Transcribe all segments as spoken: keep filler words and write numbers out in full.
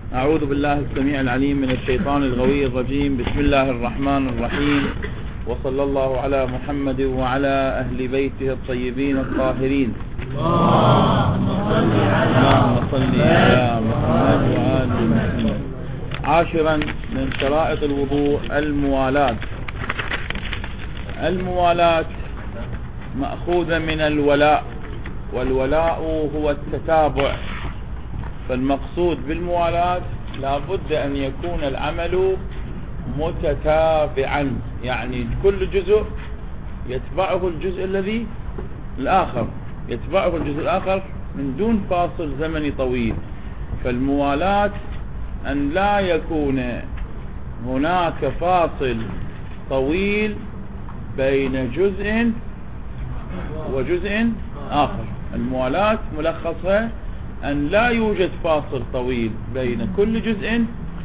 أعوذ بالله السميع العليم من الشيطان الغوي الرجيم. بسم الله الرحمن الرحيم، وصلى الله على محمد وعلى أهل بيته الطيبين الطاهرين. اللهم صل على محمد وآل محمد. عاشرا من شرائط الوضوء الموالاة. الموالاة مأخوذة من الولاء، والولاء هو التتابع، فالمقصود بالموالاة لا بد أن يكون العمل متتابعا، يعني كل جزء يتبعه الجزء الذي الآخر يتبعه الجزء الآخر من دون فاصل زمني طويل. فالموالاة أن لا يكون هناك فاصل طويل بين جزء وجزء آخر. الموالاة ملخصها أن لا يوجد فاصل طويل بين كل جزء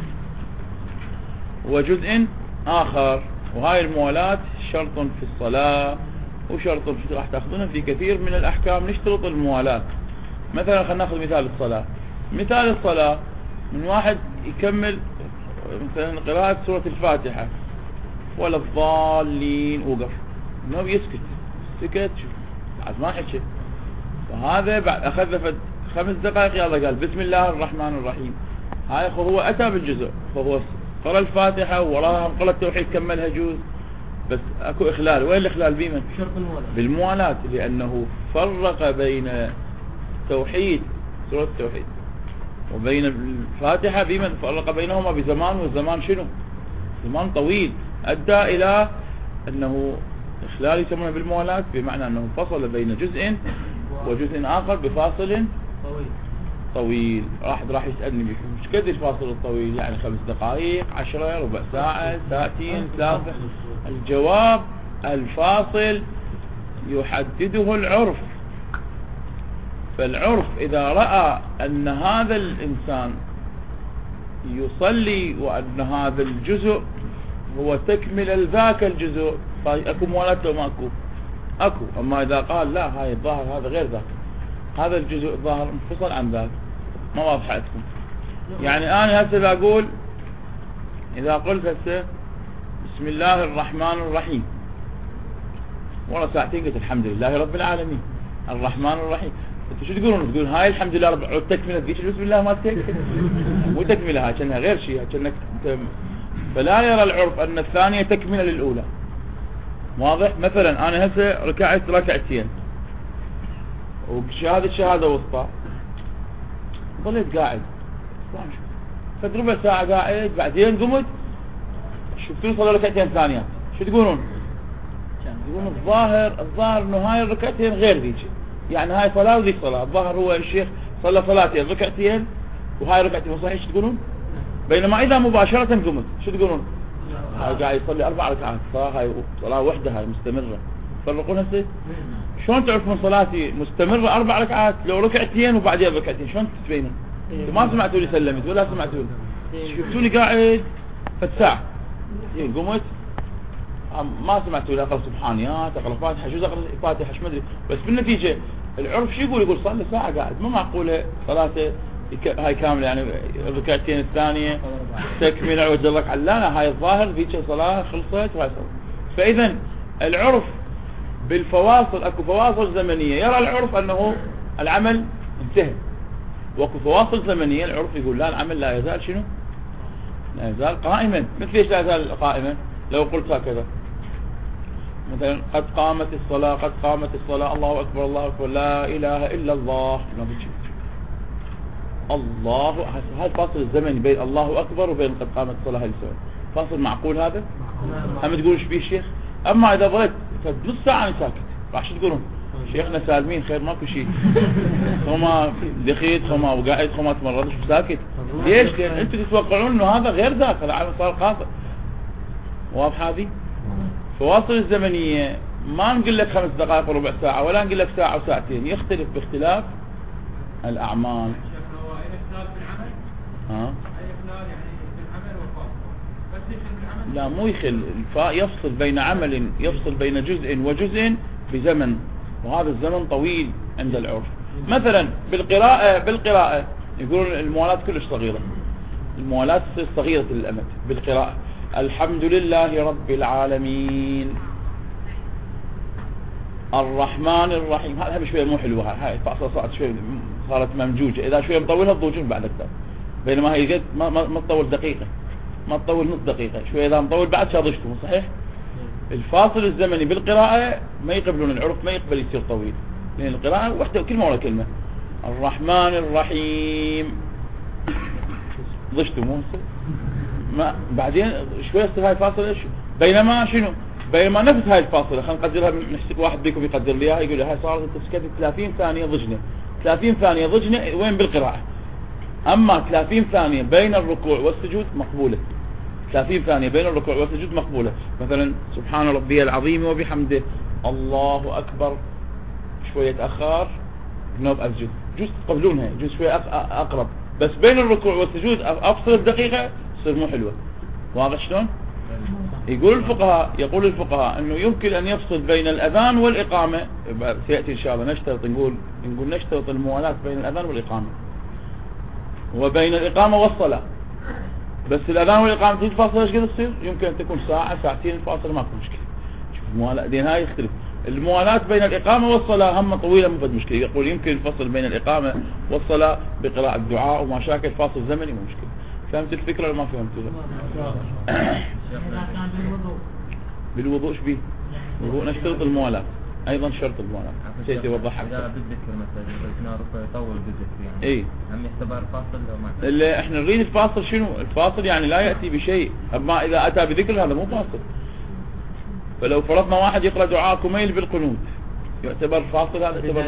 وجزء آخر. وهاي الموالاة شرط في الصلاة وشرط في راح تأخذونها في كثير من الأحكام. نشترط الموالاة. مثلا خلينا نأخذ مثال الصلاة. مثال الصلاة من واحد يكمل مثلا قراءة سورة الفاتحة ولا الضالين وقف، انه يسكت سكت بعد ما حكي، فهذا بعد أخذ خمس دقائق يلا قال بسم الله الرحمن الرحيم. هاي هو أتى بالجزء، فهو قرأ الفاتحة وراها قرأ التوحيد كملها جزء، بس اكو إخلال. وين الإخلال؟ بمن؟ بالموالاة، لأنه فرق بين توحيد سورة التوحيد وبين الفاتحة بمن؟ فرق بينهما بزمان، والزمان شنو؟ زمان طويل، أدى إلى أنه إخلال يسمونه بالموالاة، بمعنى أنه فصل بين جزء وجزء آخر بفاصل طويل طويل. راح راح يسألني بكم مش قد الفاصل الطويل؟ يعني خمس دقائق، عشرة، ربع ساعة، ساعتين، ثلاثة. الجواب الفاصل يحدده العرف. فالعرف إذا رأى أن هذا الإنسان يصلي وأن هذا الجزء هو تكمل ذاك الجزء، فأكو موالاة لو ما أكو أكو. أما إذا قال لا هاي الظاهر هذا غير ذاك، هذا الجزء الظاهر انفصل عن ذاك، ما واضح عندكم. يعني أنا هسه بقول إذا قلت هسه بسم الله الرحمن الرحيم، والله ساعتين قلت الحمد لله رب العالمين الرحمن الرحيم، انتوا شو تقولون؟ تقولون هاي الحمد لله رب العالمين تكملة ذيك بسم الله ما تكمل، مو تكملة، هاي كأنها غير شيء كأنك. فلا يرى العرف أن الثانية تكملة للأولى. واضح؟ مثلا أنا هسه ركعت ركعتين وشهادة شهادة وسطى، ظليت قاعد فد ربع ساعة قاعد، بعدين قمت شفتوني صلى ركعتين ثانيات، شو تقولون؟ يقولون الظاهر الظاهر انه هاي الركعتين غير ذيك، يعني هاي صلاة وذيك صلاة. الظاهر هو الشيخ صلى صلاتين ركعتين وهاي ركعتين، صحيح شو تقولون؟ بينما إذا مباشرة قمت شو تقولون؟ هاي قاعد يصلي أربع ركعات، صلاة هاي صلاة وحدة هاي مستمرة. تفرقون هسه؟ شلون تعرفون صلاتي مستمرة أربع ركعات لو ركعتين وبعدين ركعتين؟ شلون تبينون؟ انتوا ما سمعتوا لي سلمت ولا سمعتوا لي؟ شفتوني قاعد فد ساعة قمت ما سمعتوا لي، أقرأ سبحانيات، أقرأ فاتحة، جزء أقرأ فاتحة ايش ما ادري، بس بالنتيجة العرف شو يقول؟ يقول صلى ساعة قاعد، ما معقولة صلاته هاي كاملة، يعني الركعتين الثانية تكمل عوج الركعة، لا لا هاي الظاهر ذيك صلاة خلصت وهاي صلاة. فإذا العرف بالفواصل، اكو فواصل زمنية يرى العرف أنه العمل انتهى، واكو فواصل زمنية العرف يقول لا العمل لا يزال شنو؟ لا يزال قائما. مثل ايش لا يزال قائما؟ لو قلت هكذا مثلا قد قامت الصلاة، قد قامت الصلاة، الله أكبر الله أكبر، لا إله إلا الله، الله، هذا الفاصل الزمني بين الله أكبر وبين قد قامت الصلاة، هاي السؤال فاصل معقول هذا؟ هم تقولون ايش بيه الشيخ؟ أما إذا ظلت نص ساعة أنا ساكت، راح شو تقولون؟ شيخنا سالمين خير ماكو شيء، خما دخيت خما وقاعد خما تمرضش وساكت. ليش؟ لأن أنتم تتوقعون إنه هذا غير ذاك، العالم صار قاصر. واضح هذه؟ فواصل الزمنية ما نقول لك خمس دقائق وربع ساعة، ولا نقول لك ساعة وساعتين، يختلف باختلاف الأعمال. ها؟ لا مو يخل، يفصل بين عمل، يفصل بين جزء وجزء بزمن، وهذا الزمن طويل عند العرف. مثلا بالقراءة بالقراءة يقولون الموالاة كلش صغيرة، الموالاه تصير صغيرة الامد بالقراءة. الحمد لله رب العالمين الرحمن الرحيم. هذا شوية مو حلوة، هاي فاصلة صارت شوية صارت ممجوجة، إذا شوية مطولها تضوجون بعد أكثر، بينما هي قد ما ما تطول دقيقة، ما تطول نص دقيقة، شوية إذا مطول بعد شاضشتم. صحيح الفاصل الزمني بالقراءة ما يقبلون، العرف ما يقبل يصير طويل، لأن القراءة واحدة كلمة ولا كلمة. الرحمن الرحيم ضشتم مو ما بعدين شوية يصير هاي فاصلة إيش، بينما شنو بينما نفس هاي الفاصلة خلينا نقدرها، نحسب واحد بيكم يقدر لي اياها، يقول لي هاي صارت تسكت ثلاثين ثانية ضجنة، ثلاثين ثانية ضجنة وين بالقراءة. اما ثلاثين ثانية بين الركوع والسجود مقبولة، ثلاثين ثانية بين الركوع والسجود مقبولة. مثلا سبحان ربي العظيم وبحمده، الله اكبر، شوية اخر نوب اسجد، جزء تقبلونها، جزء شوية اقرب، بس بين الركوع والسجود افصل الدقيقة تصير مو حلوة. واضح شلون؟ يقول الفقهاء يقول الفقهاء انه يمكن ان يفصل بين الاذان والاقامه، سياتي ان شاء الله نشترط نقول نقول نشترط الموالاه بين الاذان والاقامه وبين الاقامه والصلاه، بس الاذان والاقامه تجي فاصله ايش قد تصير؟ يمكن ان تكون ساعه ساعتين الفاصله ما في مشكله. شوف الموالاه دين هاي يختلف، الموالاه بين الاقامه والصلاه هم طويله ما في مشكله. يقول يمكن الفصل بين الاقامه والصلاه بقراءه الدعاء وما شاكل، فاصل زمني مو مشكله. فهمت الفكرة ولا ما فهمتها؟ بالوضوء ايش بيه؟ الوضوء نشترط الموالاه، ايضا شرط الموالاه سيتي يوضحها. اذا بالذكر مثلا قلنا ركوع يطول بالذكر يعني اي هم يعتبر فاصل لو ما اللي احنا نريد الفاصل شنو؟ الفاصل يعني لا ياتي بشيء، اما اذا اتى بذكر هذا مو فاصل. فلو فرضنا واحد يقرا دعاء كميل بالقنوت يعتبر فاصل، هذا يعتبر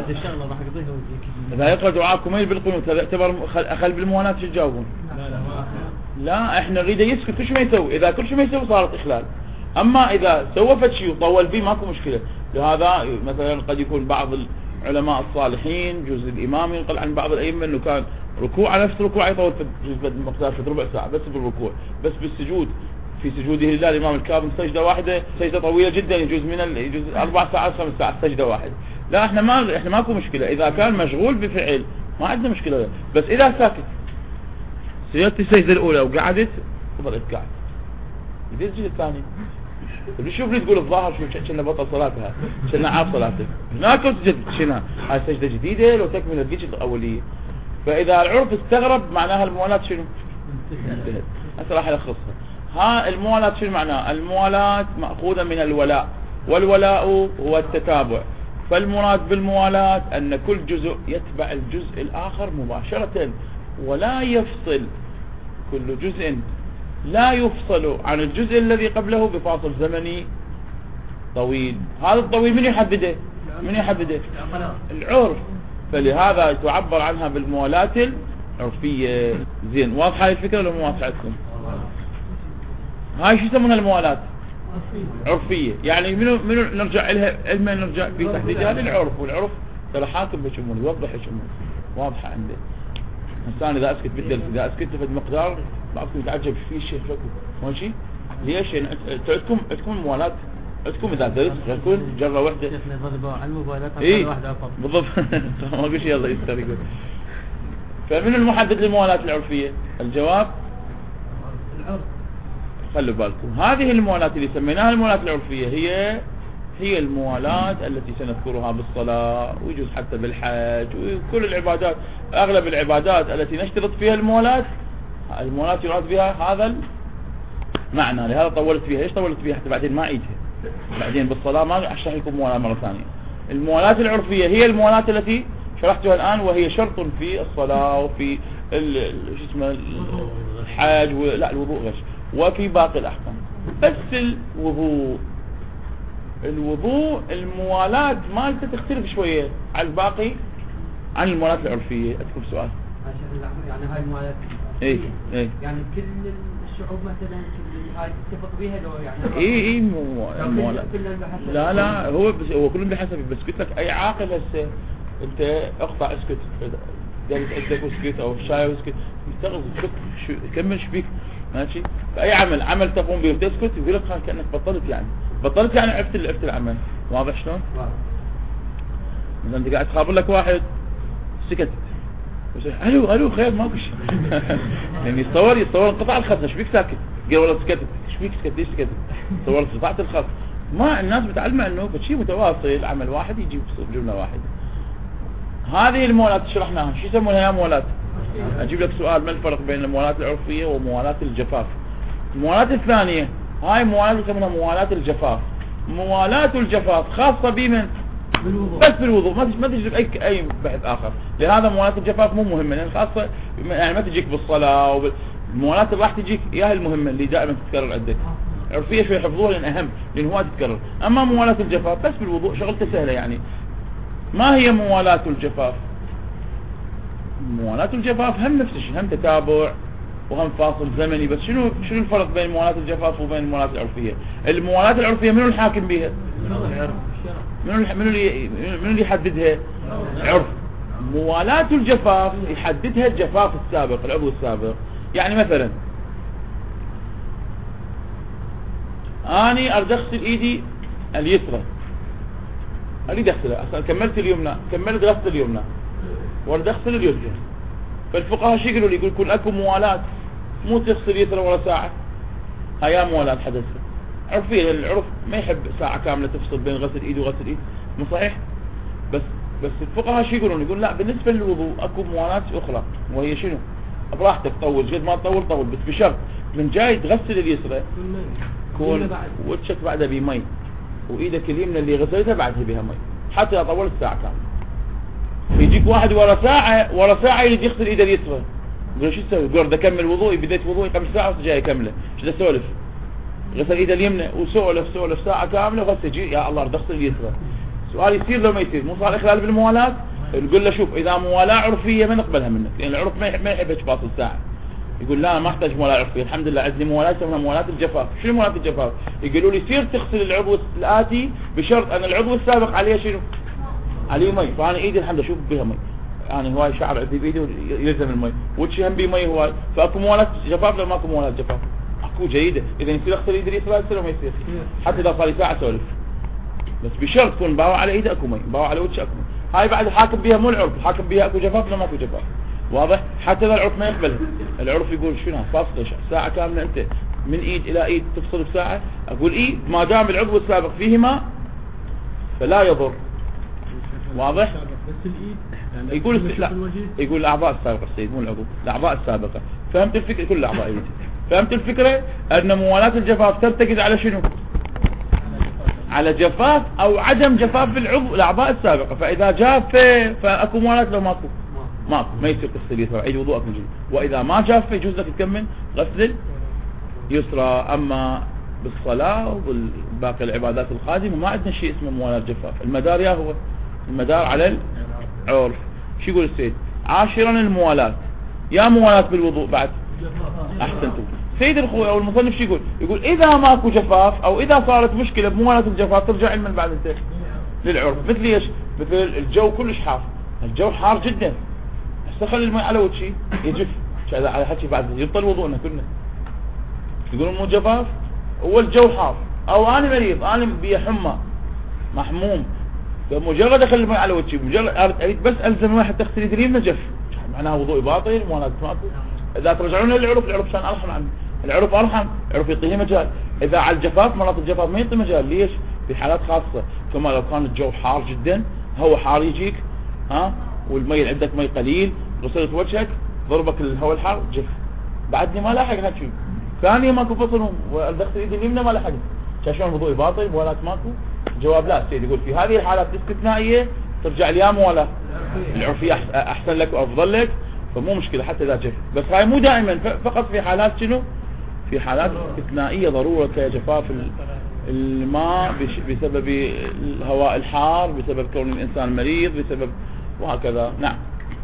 اذا يقرا دعاء كميل بالقنوت هذا يعتبر اخل بالموالاه. شو تجاوبون؟ لا لا ما لا احنا نريد يسكت كل شيء ما يسوي، اذا كل شيء ما يسوي صارت اخلال. اما اذا سوى فد شيء وطول فيه ماكو مشكله. لهذا مثلا قد يكون بعض العلماء الصالحين جزء الامام ينقل عن بعض الائمه انه كان ركوع نفس ركوع يطول في جزء مقدار في ربع ساعه بس بالركوع، بس بالسجود في سجوده لله الامام الكاظم سجده واحده، سجده طويله جدا يجوز من يجوز اربع ساعات خمس ساعات سجده واحده. لا احنا ما احنا ماكو مشكله، اذا كان مشغول بفعل ما عندنا مشكله، بس اذا ساكت سجدت السجدة الأولى وقعدت وظلت قاعد يدير السجدة الثانية، شوف لي تقول الظاهر شو كنا بطل صلاتها، كنا عاب صلاتك هناك سجد شنا هاي سجدة جديدة لو تكمل الجيش الأولية. فإذا العرف استغرب معناها الموالاة شنو؟ انتهت. هسه راح ألخصها. ها الموالاة شنو معناها؟ الموالاة مأخوذة من الولاء، والولاء هو التتابع. فالمراد بالموالاة أن كل جزء يتبع الجزء الآخر مباشرة ولا يفصل، كل جزء لا يفصل عن الجزء الذي قبله بفاصل زمني طويل. هذا الطويل من يحدده؟ من يحدده؟ العرف. فلهذا تعبر عنها بالموالاة العرفية. زين واضحة الفكرة ولا مو واضحة لكم؟ هاي شو يسمونها الموالاة عرفية، يعني منو منو نرجع لها علما نرجع في تحديدها للعرف، والعرف ترى حاكم بشمول يوضح شمول واضحة عنده. الإنسان إذا أسكت بالدرس إذا أسكت في المقدار بعضكم يتعجب في شيء لكم ماشي ليش؟ عندكم عندكم موالات، عندكم إذا درس تكون جرة واحدة على الموبايلات إيه بالضبط ما أقول شيء يلا يستر يقول. فمن المحدد للموالات العرفية؟ الجواب العرف. خلوا بالكم هذه الموالات اللي سميناها الموالات العرفية هي هي الموالاة التي سنذكرها بالصلاة ويجوز حتى بالحج وكل العبادات. أغلب العبادات التي نشترط فيها الموالاة، الموالاة يراد بها هذا المعنى. لهذا طولت فيها. ليش طولت فيها؟ حتى بعدين ما أعيدها، بعدين بالصلاة ما أشرح لكم موالاة مرة ثانية. الموالاة العرفية هي الموالاة التي شرحتها الآن، وهي شرط في الصلاة وفي شو اسمه الحج و... لا الوضوء غش، وفي باقي الأحكام. بس الوضوء الوضوء الموالاة مالته تختلف شوية عن الباقي عن الموالاة العرفية. أذكر سؤال يعني هاي الموالاة ايه ايه يعني كل الشعوب مثلا هاي تتفق بها لو يعني ايه ايه مو الموالاة لا لا هو بس هو كلهم بحسب. بس قلت لك اي عاقل هسه انت اقطع اسكت دارس عندك واسكت او شاي واسكت يستغرب شو كمل شبيك ماشي. فاي عمل عمل تقوم به وتسكت يقول لك كانك بطلت، يعني بطلت يعني عرفت عرفت العمل. واضح شلون؟ مثلا انت قاعد تخابر لك واحد سكت الو الو خير ماكو شيء. يعني يتصور يتصور انقطع الخط، ايش بيك ساكت؟ قال والله سكت، ايش بيك سكت؟ ليش سكت؟ تصور قطعت الخط. ما الناس متعلمه انه شيء متواصل، عمل واحد يجي جمله واحده. هذه الموالات شرحناها، شو يسمونها يا موالات؟ اجيب لك سؤال، ما الفرق بين الموالات العرفيه وموالات الجفاف؟ الموالات الثانيه هاي موالات يسمونها موالات الجفاف. موالات الجفاف خاصه بمن؟ بالوضوء. بس بالوضوء، ما ما تجي اي اي بحث اخر، لهذا موالات الجفاف مو مهمه، لان خاصه يعني ما تجيك بالصلاه وبال... الموالات اللي راح تجيك اياها المهمه اللي دائما تتكرر عندك. عرفيه شوي حفظوها لان اهم، لان هو تتكرر. اما موالات الجفاف بس بالوضوء، شغلته سهله يعني. ما هي موالاه الجفاف؟ موالاه الجفاف هم نفس الشيء، هم تتابع وهم فاصل زمني، بس شنو شنو الفرق بين موالاه الجفاف وبين الموالاه العرفيه؟ الموالاه العرفيه منو الحاكم بها؟ منو منو اللي منو اللي يحددها؟ عرف. موالاه الجفاف يحددها الجفاف السابق، العضو السابق. يعني مثلا اني اريد اغسل ايدي اليسرى، اريد اغسلها، اصلا كملت اليمنى، كملت غسل اليمنى واريد اغسل اليسرى. فالفقهاء شو يقولوا لي؟ يقول كل اكو موالاه، مو تغسل يسرى ولا ساعه، هيا موالاه حدث عرفيه. العرف ما يحب ساعه كامله تفصل بين غسل ايد وغسل ايد، مو صحيح؟ بس بس الفقهاء شو يقولون؟ يقول لا، بالنسبه للوضوء اكو موالاه اخرى، وهي شنو؟ براحتك طول قد ما تطول طول، بس بشرط من جاي تغسل اليسرى كون وجهك بعدها بمي، وايدك اليمنى اللي غسلتها بعدها بها مي، حتى اذا طولت ساعه كامله. يجيك واحد ورا ساعه ورا ساعه يريد يغسل ايده اليسرى، يقول شو تسوي؟ يقول بدي اكمل وضوئي، بديت وضوئي قبل ساعه وجاي اكمله، شو بدي اسولف؟ غسل ايده اليمنى وسولف سولف ساعه كامله وغسل، جي يا الله بدي اغسل اليسرى. سؤال يصير لو ما يصير؟ مو صار اخلال بالموالاه؟ نقول له شوف، اذا موالاه عرفيه ما نقبلها منك، لان العرف ما يحب ما يحب فاصل ساعه. يقول لا ما احتاج موالاه عرفيه، الحمد لله عندي موالاه اسمها موالاه الجفاف. شنو موالاه الجفاف؟ يقولوا لي يصير تغسل العضو الاتي بشرط ان العضو السابق عليه شنو؟ عليه مي، فانا ايدي الحمد لله اشوف بها مي، يعني هواي شعر عندي بايدي يلزم المي، وجهي هم بمي هواي، فاكو موالاه جفاف لو ماكو موالاه جفاف؟ اكو جيده، اذا يصير اغسل ايدي اليسرى يصير ما يصير، حتى اذا صار لي ساعه اسولف، بس بشرط تكون باوع على ايدي اكو مي، باوع على وجهي اكو مي. هاي بعد الحاكم بها مو العرف، الحاكم بها اكو جفاف ولا ماكو جفاف، واضح؟ حتى اذا العرف ما يقبلها، العرف يقول شنو فاصله ساعه كامله انت من ايد الى ايد تفصل بساعه، اقول ايد ما دام العضو السابق فيهما فلا يضر، واضح؟ بس الايد يقول لا، يقول الاعضاء السابقه السيد مو العضو، الاعضاء السابقه. فهمت الفكره؟ كل الاعضاء يوجد. فهمت الفكره؟ ان موالاه الجفاف ترتكز على شنو؟ على جفاف او عدم جفاف في العضو الاعضاء السابقه، فاذا جاف فاكو موالاه لو ماكو ماكو ما يصير تغسل يسرى، عيد وضوءك من جديد. واذا ما جاف يجوز لك تكمل غسل يسرى. اما بالصلاه وباقي العبادات القادمه ما عندنا شيء اسمه موالاه جفاف، المدار يا هو المدار على العرف. شو يقول السيد؟ عاشرا الموالاه، يا موالاه بالوضوء بعد احسنتم. سيد الخوي او المصنف شو يقول؟ يقول اذا ماكو جفاف او اذا صارت مشكله بموالاه الجفاف ترجع علما بعد انت للعرف. مثل ايش؟ مثل الجو كلش حار، الجو حار جدا، هسه خلي الماء على وجهي يجف، هذا على حكي بعد يبطل وضوءنا كلنا. يقولون مو جفاف، هو الجو حار، او انا مريض انا بي حمى محموم، فمجرد اخلي الماء على وجهي، مجرد اريد بس الزم الماء حتى اغسل يدي نجف، معناها وضوئي باطل، موالاه ماكو. اذا ترجعون للعرف، العرف كان ارحم عنه، العرف ارحم، العرف يعطيه مجال. اذا على الجفاف مرات الجفاف ما يعطي مجال، ليش؟ في حالات خاصه، كما لو كان الجو حار جدا، هو حار يجيك ها والمي عندك مي قليل، غسلت وجهك ضربك الهواء الحار جف، بعدني ما لاحق هالشيء. ثاني ماكو فصل ودخل ايدي اليمنى ما لاحق، شلون وضوئي باطل موالاه ماكو؟ الجواب لا. السيد يقول في هذه الحالات الاستثنائيه ترجع ليا موالاه العرفيه احسن لك وافضل لك، فمو مشكله حتى اذا جف. بس هاي مو دائما، فقط في حالات شنو؟ في حالات استثنائيه ضروره كجفاف الماء بسبب الهواء الحار، بسبب كون الانسان مريض، بسبب وهكذا. نعم.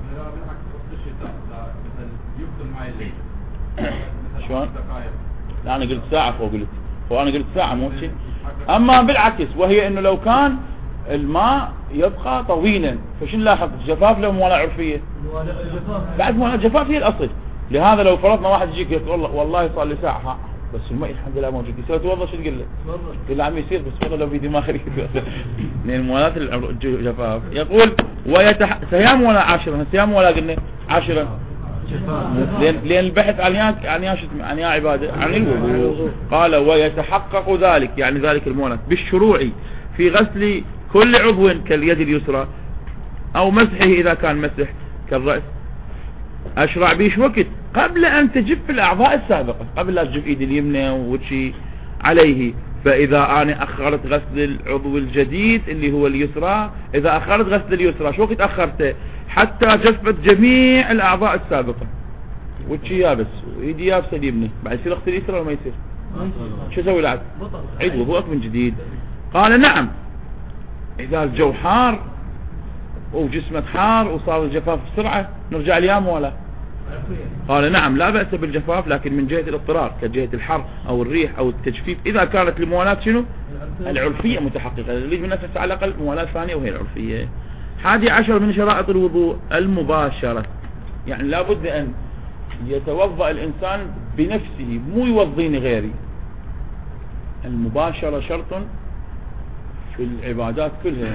شلون؟ لا انا قلت ساعه فوق، قلت هو انا قلت ساعه مو شيء. اما بالعكس، وهي انه لو كان الماء يبقى طويلا فشن لاحظ؟ جفاف لو موالاه عرفيه؟ بعد موالاه جفاف هي الاصل. لهذا لو فرضنا واحد يجيك يقول والله والله صار لي ساعه بس الماء الحمد لله موجود. يسوي توضى شو تقول له؟ تقول له عم يصير بس والله لو في دماغ من الموالات الجفاف. يقول ويتح... صيام ولا عاشرة؟ صيام ولا قلنا عاشرة؟ لأن, لأن البحث عن يا عن يا عن يا عبادة عن الوضوء. قال ويتحقق ذلك يعني ذلك الموالات بالشروع في غسل كل عضو كاليد اليسرى أو مسحه إذا كان مسح كالرأس. أشرع بيش وقت قبل أن تجف الأعضاء السابقة، قبل لا تجف إيدي اليمنى ووجهي عليه. فإذا أنا أخرت غسل العضو الجديد اللي هو اليسرى، إذا أخرت غسل اليسرى شو وقت أخرته؟ حتى جفت جميع الأعضاء السابقة، وجهي يابس وإيدي يابسة اليمنى، بعد يصير أغسل اليسرى ولا ما يصير؟ شو أسوي العد؟ عيد وضوءك من جديد. قال نعم إذا الجو حار وجسمك حار وصار الجفاف بسرعة نرجع اليام ولا؟ قال نعم لا بأس بالجفاف، لكن من جهة الاضطرار كجهة الحر أو الريح أو التجفيف، إذا كانت الموالاة شنو؟ العرفية متحققة. اللي من نفس على الأقل موالاة ثانية وهي العرفية. حادي عشر من شرائط الوضوء المباشرة، يعني لا بد أن يتوضأ الإنسان بنفسه مو يوضيني غيري. المباشرة شرط في العبادات كلها،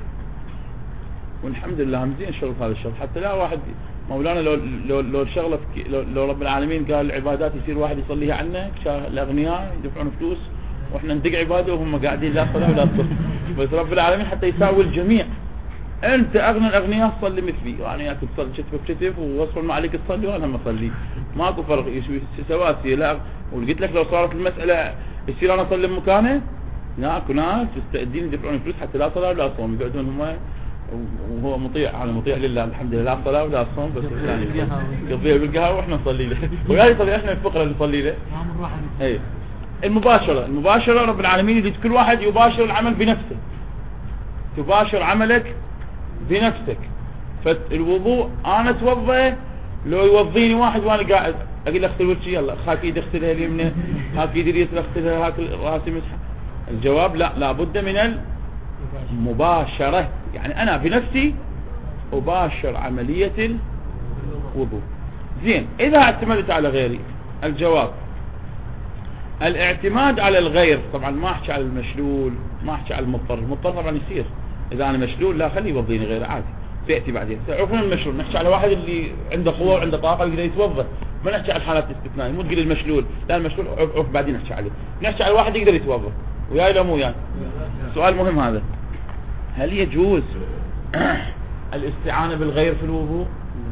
والحمد لله هم زين شرط هذا الشرط. حتى لا واحد مولانا لو لو لو الشغله لو, لو رب العالمين قال العبادات يصير واحد يصليها عنا، الاغنياء يدفعون فلوس واحنا ندق عباده وهم قاعدين لا صلاه ولا صلاه. بس رب العالمين حتى يساوي الجميع. انت اغنى الاغنياء صلي مثلي، يعني ياك تصلي كتف بكتف ووصل ما عليك تصلي وانا ما اصلي، ماكو فرق سواسيه. لا وقلت لك لو صارت المساله يصير انا اصلي بمكانه، هناك ناس مستعدين يدفعون فلوس حتى لا صلاه ولا صوم، يقعدون هم وهو مطيع، انا مطيع لله الحمد لله، لا صلاه ولا صوم بس يقضيها بالقهوه واحنا نصلي له، ويا طبيعي احنا الفقراء اللي نصلي له. اي المباشره، المباشره رب العالمين يريد كل واحد يباشر العمل بنفسه، تباشر عملك بنفسك. فالوضوء انا اتوضى لو يوضيني واحد وانا قاعد اقول له اغسل وجهي، يلا هاك ايدي اغسلها اليمنى، هاك ايدي اليسرى اغسلها، هاك راسي مسح. الجواب لا، لابد من المباشرة، يعني انا بنفسي اباشر عملية الوضوء. زين اذا اعتمدت على غيري، الجواب الاعتماد على الغير طبعا ما احكي على المشلول، ما احكي على المضطر. المضطر طبعا يصير اذا انا مشلول لا خليه يوضيني غير عادي، سيأتي بعدين. تعرفون المشلول نحكي على واحد اللي عنده قوة وعنده طاقة يقدر يتوظف، ما نحكي على الحالات الاستثنائية. مو تقول المشلول لا، المشلول عف عف بعدين نحكي عليه، نحكي على واحد يقدر يتوظف. وياي لا مو وياي؟ سؤال مهم هذا، هل يجوز الاستعانة بالغير في الوضوء؟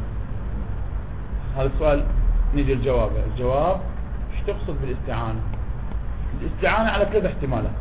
هذا السؤال نيجي الجواب. الجواب ايش تقصد بالاستعانة؟ الاستعانة على ثلاث احتمالات.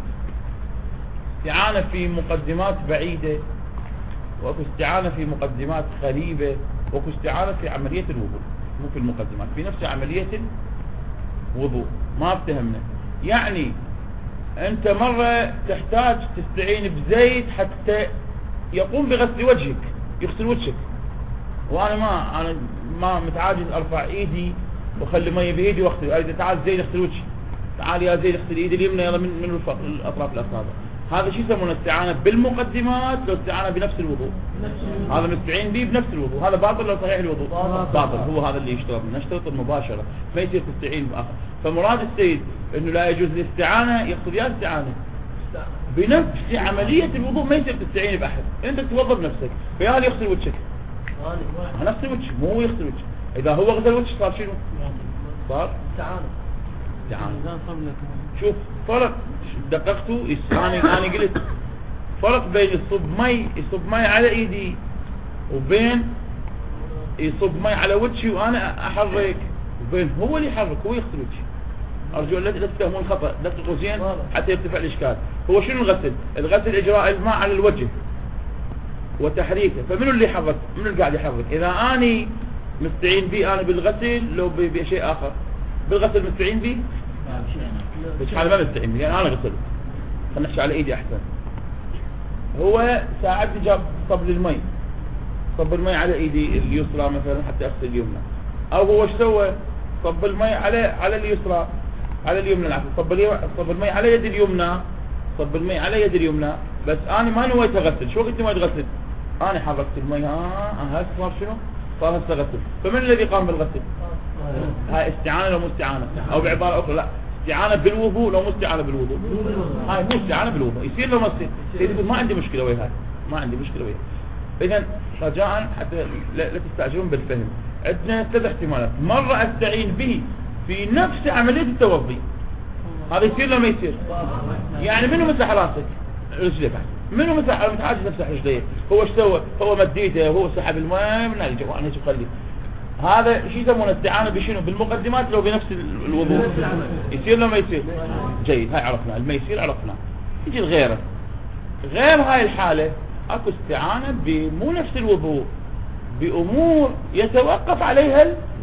استعانة في مقدمات بعيدة، واكو استعانة في مقدمات قريبة، واكو استعانة في عملية الوضوء، مو في المقدمات، في نفس عملية الوضوء. ما افتهمنا يعني انت مرة تحتاج تستعين بزيت حتى يقوم بغسل وجهك، يغسل وجهك، وانا ما انا ما متعاجز ارفع ايدي واخلي ميه بايدي واغسل. اذا تعال زيد اغسل وجهي، تعال يا زيد اغسل ايدي اليمنى يلا من من الاطراف الاصابع. هذا شو يسمونه؟ استعانة بالمقدمات لو استعانة بنفس الوضوء. هذا مستعين به بنفس الوضوء، هذا باطل لو صحيح الوضوء؟ باطل. هو هذا اللي يشترط، نشترط المباشرة، ما يصير تستعين بآخر. فمراد السيد انه لا يجوز الاستعانة، يقصد يا استعانة بنفس عملية الوضوء، ما يصير تستعين بأحد، انت تتوضا بنفسك، فيا اللي يغسل وجهك نفس الوجه، مو يغسل وجهه. اذا هو غسل وجهه صار شنو؟ صار استعانة. استعانة. شوف فرق دققتوا. انا انا قلت فرق بين يصب مي يصب مي على ايدي وبين يصب مي على وجهي وانا احرك، وبين هو اللي يحرك هو يغسل وجهي. ارجو لا تفهمون خطا، دققوا زين حتى يرتفع الاشكال. هو شنو الغسل؟ الغسل اجراء الماء على الوجه وتحريكه، فمنو اللي يحرك؟ منو اللي قاعد يحرك؟ اذا اني مستعين بي انا بالغسل لو بشيء اخر، بالغسل مستعين بي بس حاله ما مستعين بي، يعني انا غسل. خلينا نحكي على ايدي احسن. هو ساعدني جاب صب المي، صب المي على ايدي اليسرى مثلا حتى اغسل اليمنى، او هو ايش سوى؟ صب المي على على اليسرى على اليمنى، العفو صب صب المي على يد اليمنى، صب المي على يد اليمنى، بس انا ما نويت اغسل. شو قلت ما تغسل؟ انا حركت المي، ها هسه صار شنو؟ صار هسه غسل. فمن الذي قام بالغسل؟ هاي استعانة لو مو استعانة؟ او بعبارة اخرى لا، استعانة بالوضوء لو مو استعانة بالوضوء؟ هاي مو استعانة بالوضوء، يصير لو ما يصير؟ سيدي يقول ما عندي مشكلة ويا هاي، ما عندي مشكلة ويا. إذا رجاء حتى لا, لا تستعجلون بالفهم. عندنا ثلاث احتمالات. مرة استعين به في نفس عملية التوضي، هذا يصير لو ما يصير؟ يعني منو مسح راسك؟ رجلك. منو مسح متعاجز نفسه رجليه؟ هو ايش سوى؟ هو مديته، هو سحب الماء من الجوانب ايش يخلي؟ هذا شيء يسمونه استعانة بشنو؟ بالمقدمات لو بنفس الوضوء يصير لو ما يصير؟ جيد، هاي عرفنا. الما يصير عرفنا. يجي غيره. غير هاي الحالة اكو استعانة بمو نفس الوضوء، بأمور يتوقف عليها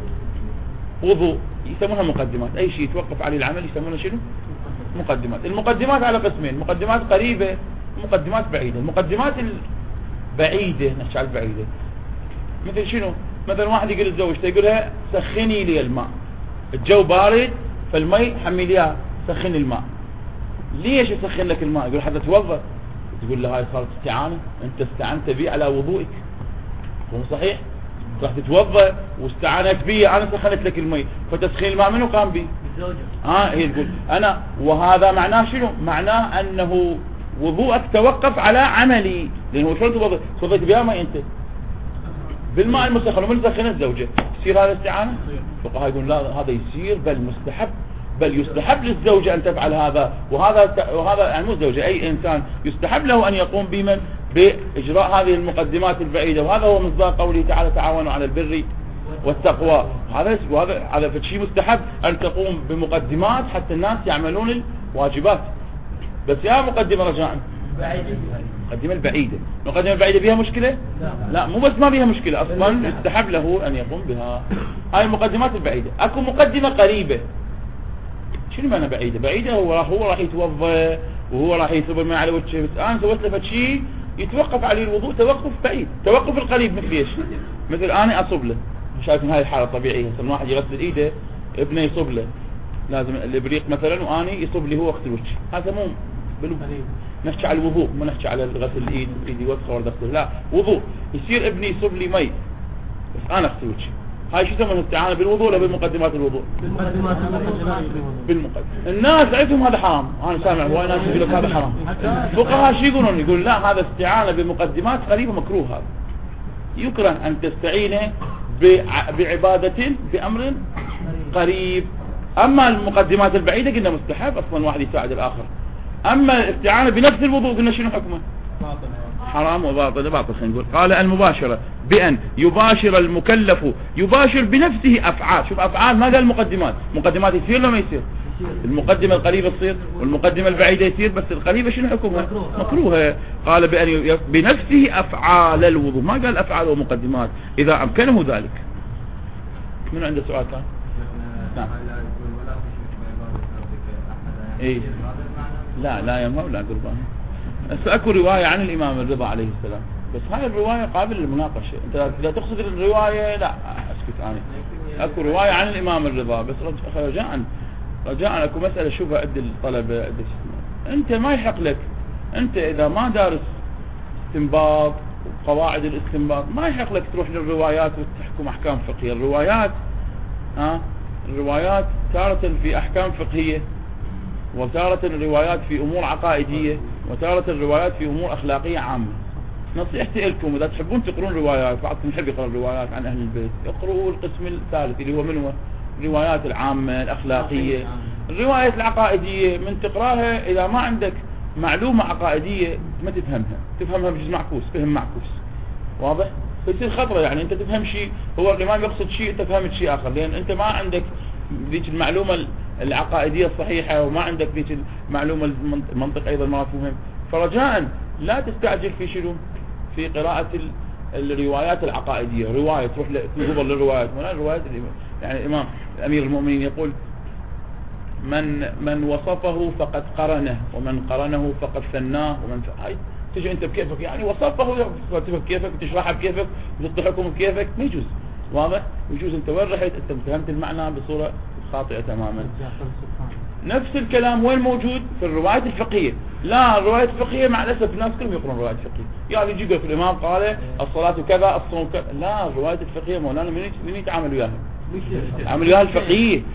الوضوء، يسمونها مقدمات. اي شيء يتوقف عليه العمل يسمونه شنو؟ مقدمات. المقدمات على قسمين، مقدمات قريبة ومقدمات بعيدة. المقدمات البعيدة نحكي على البعيدة مثل شنو؟ مثلا واحد يقول لزوجته، يقولها سخني لي الماء، الجو بارد فالمي حمي ليها سخن الماء. ليش يسخن لك الماء؟ يقول حتى توضأ. تقول له هاي صارت استعانة، انت استعنت بي على وضوئك، هو صحيح؟ راح تتوضأ واستعانت بي، انا سخنت لك المي، فتسخين الماء منو قام بي؟ الزوجة. اه هي تقول انا، وهذا معناه شنو؟ معناه انه وضوءك توقف على عملي، لانه شلون توضأ؟ توضيت بها ماء انت بالماء المسخن ومن سخن الزوجة، يصير هذا استعانة؟ الفقهاء يقول لا، هذا يصير بل مستحب، بل يستحب للزوجة ان تفعل هذا. وهذا وهذا يعني مو الزوجة، اي انسان يستحب له ان يقوم بمن باجراء هذه المقدمات البعيدة. وهذا هو مصداق قوله تعالى تعاونوا على البر والتقوى. هذا وهذا هذا شيء مستحب ان تقوم بمقدمات حتى الناس يعملون الواجبات. بس يا مقدمة رجاء المقدمة البعيدة، المقدمة البعيدة بها مشكلة؟ لا, لا مو بس ما بها مشكلة، اصلا يستحب له ان يقوم بها. هاي المقدمات البعيدة. اكو مقدمة قريبة. شنو معنى بعيدة؟ بعيدة هو راح هو راح يتوضا وهو راح يصب الماء على وجهه، بس انا سويت له شيء يتوقف عليه الوضوء توقف بعيد. توقف القريب مثل ايش؟ مثل انا اصب له، شايفين هاي الحالة طبيعية. مثلا واحد يغسل ايده، ابنه يصب له، لازم الابريق مثلا واني يصب لي هو وقت الوجه، هذا مو بالوضوء. نحكي على الوضوء، ما نحكي على غسل الايد، ايدي وسخه ولا غسل، لا وضوء. يصير ابني يصب لي مي بس انا اغسل وجهي، هاي شو يسمونها؟ استعانة بالوضوء ولا بالمقدمات الوضوء؟ بالمقدمات بالمقدمات. الناس عندهم هذا حرام، انا سامع هواي ناس يقول لك هذا حرام. فقهاء شو يقولون؟ يقول لا، هذا استعانة بمقدمات قريبة مكروه. هذا يكره ان تستعين بعبادة بامر قريب. اما المقدمات البعيدة قلنا مستحب، اصلا واحد يساعد الاخر. اما الاستعانة بنفس الوضوء قلنا شنو حكمه؟ حرام وباطل. باطل خلينا نقول. قال المباشرة بأن يباشر المكلف، يباشر بنفسه أفعال. شوف أفعال، ما قال مقدمات. مقدمات يصير لو ما يصير؟ المقدمة القريبة تصير والمقدمة البعيدة يصير، بس القريبة شنو حكمها؟ مكروهة. قال بأن بنفسه أفعال الوضوء، ما قال أفعال ومقدمات إذا أمكنه ذلك. من عنده سؤال كان؟ نعم. إيه؟ لا لا يا مولا قربان. اكو رواية عن الامام الرضا عليه السلام، بس هاي الرواية قابل للمناقشة. انت اذا تقصد الرواية لا اسكت عني. اكو رواية عن الامام الرضا، بس رجاء رجاء اكو مسألة شوفها عند الطلبة، عند انت ما يحق لك، انت اذا ما دارس استنباط وقواعد الاستنباط ما يحق لك تروح للروايات وتحكم احكام فقهية. الروايات ها الروايات تارة في احكام فقهية، وتارة الروايات في امور عقائدية، وتارة الروايات في امور اخلاقية عامة. نصيحتي لكم اذا تحبون تقرون روايات، بعضكم يحب يقرأ الروايات عن اهل البيت، اقرأوا القسم الثالث اللي هو من هو الروايات العامة الاخلاقية. الروايات العقائدية من تقراها اذا ما عندك معلومة عقائدية ما تفهمها، تفهمها بجزء معكوس، فهم معكوس، واضح؟ فيصير خطرة. يعني انت تفهم شيء، هو الامام يقصد شيء انت فهمت شيء اخر، لان انت ما عندك ذيك المعلومة العقائدية الصحيحة، وما عندك ذيك المعلومة المنطق ايضا ما فهم. فرجاء لا تستعجل في شنو؟ في قراءة الروايات العقائدية. رواية تروح تنظر للروايات، ولا الروايات يعني الامام امير المؤمنين يقول من من وصفه فقد قرنه، ومن قرنه فقد ثناه، ومن هاي تجي انت بكيفك، يعني وصفه تفهم بكيفك وتشرحها بكيفك وتحكم بكيفك، ما يجوز. واضح؟ يجوز انت وين رحت انت فهمت المعنى بصورة خاطئة تماما. نفس الكلام وين موجود؟ في الروايات الفقهية. لا الروايات الفقهية مع الأسف الناس كلهم يقرون روايات فقهية، يعني يجي يقول الإمام قال الصلاة كذا الصوم كذا. لا الروايات الفقهية مولانا من يتعامل وياها؟ يتعامل وياها الفقهية.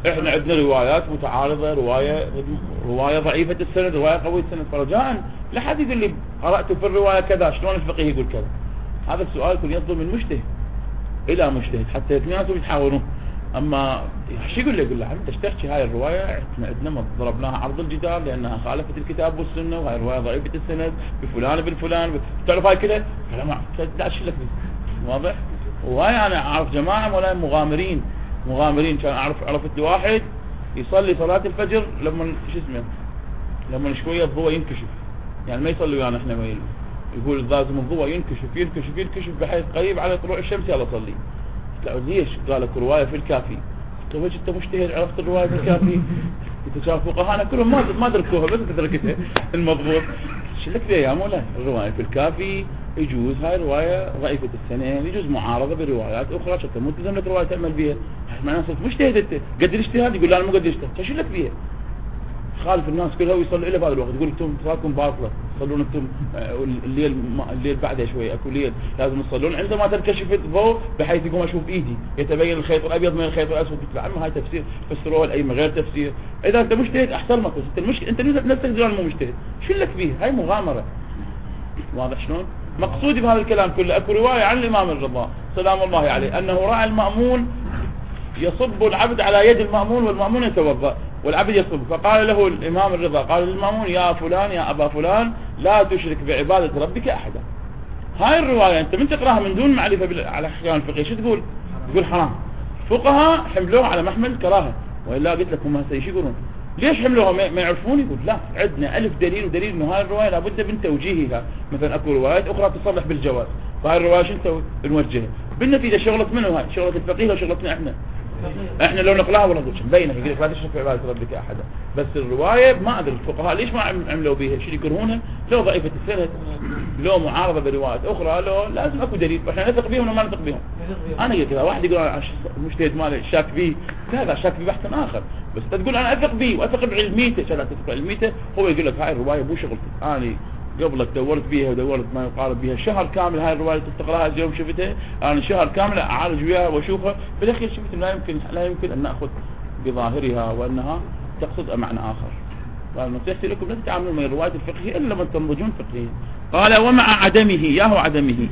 احنا عندنا روايات متعارضة، رواية رواية ضعيفة السند، رواية قوية السند، فرجاء لا حد يقول لي قرأت في الرواية كذا شلون الفقيه يقول كذا. هذا السؤال يكون يصدر من مجتهد الى مجتهد حتى اثنيناتهم يتحاورون. اما شو يقول لي؟ يقول له انت ايش تحكي هاي الروايه احنا عندنا ضربناها عرض الجدار لانها خالفت الكتاب والسنه، وهاي الروايه ضعيفه السند بفلان بن فلان، تعرف هاي كذا كلام لا اشيل لك بيه. واضح؟ وهاي انا اعرف جماعه ولا مغامرين مغامرين كان اعرف عرفت لي واحد يصلي صلاه الفجر لما شو اسمه لما شويه الضوء ينكشف، يعني ما يصلي ويانا احنا ما يقول لازم الضوء ينكشف ينكشف ينكشف بحيث قريب على طلوع الشمس يلا صلي. لا ليش؟ قال لك روايه في الكافي. طيب ايش انت مجتهد عرفت الروايه في الكافي؟ انت شايف فقهاءنا كلهم ما ما دركوها بس تدركتها المضبوط. ايش لك فيها يا مولاي؟ الروايه في الكافي يجوز هاي روايه ضعيفه السنن، يجوز معارضه بروايات اخرى حتى مو تلزم لك روايه تعمل بها. معناها صرت مجتهد انت قد الاجتهاد. يقول لا انا مو قد الاجتهاد. ايش لك فيها؟ خالف الناس كلها ويصلوا الى بهذا الوقت، يقول انتم صلاتكم باطله، تصلون انتم الليل الليل بعدها شوي اكو ليل لازم تصلون عندما تنكشف الضوء بحيث يقوم اشوف ايدي يتبين الخيط الابيض من الخيط الاسود. قلت له عم هاي تفسير فسروها الائمه غير تفسير. اذا انت مجتهد احترمك، بس انت المشكله انت نفسك تقول مو مجتهد. شو لك فيه؟ هاي مغامره. واضح شلون؟ مقصودي بهذا الكلام كله اكو روايه عن الامام الرضا سلام الله عليه انه راى المأمون يصب العبد على يد المأمون والمأمون يتوضا والعبد يصب، فقال له الإمام الرضا قال للمأمون يا فلان يا أبا فلان لا تشرك بعبادة ربك أحدا. هاي الرواية أنت من تقراها من دون معرفة على أحكام الفقه شو تقول؟ تقول حرام. فقهاء حملوها على محمل الكراهة، وإلا قلت لكم هسه ايش يقولون؟ ليش حملوها ما يعرفون؟ يقول لا عندنا ألف دليل ودليل إنه هاي الرواية لابد من توجيهها. مثلا أكو روايات أخرى تصرح بالجواز، فهاي الرواية شو نسوي؟ نوجهها. بالنتيجة شغلة منو هاي؟ شغلة الفقيه وشغلتنا احنا. احنا لو نقلاها ولا نقولش مبينه يقول لك لا تشرك في عباده ربك احدا. بس الروايه ما ادري الفقهاء ليش ما عملوا بها، شو يكرهونها؟ لو ضعيفه السند، لو معارضه بروايات اخرى، لو لازم اكو دليل احنا نثق بهم وما نثق بهم. انا قلت كذا واحد يقول انا مجتهد مالي شاك به، هذا شاك به بحث اخر. بس تقول انا اثق به واثق بعلميته، لا تثق بعلميته هو يقول لك هاي الروايه مو شغلتي. انا قبلك دورت بيها ودورت ما يقارب بها شهر كامل. هاي الرواية تقراها اليوم شفتها أنا شهر كامل أعالج وياها وأشوفها، بالأخير شفت لا يمكن لا يمكن أن نأخذ بظاهرها وأنها تقصد معنى آخر. فنصيحتي لكم لا تتعاملوا مع الروايات الفقهية إلا من تنضجون فقهيا. قال ومع عدمه ياهو عدمه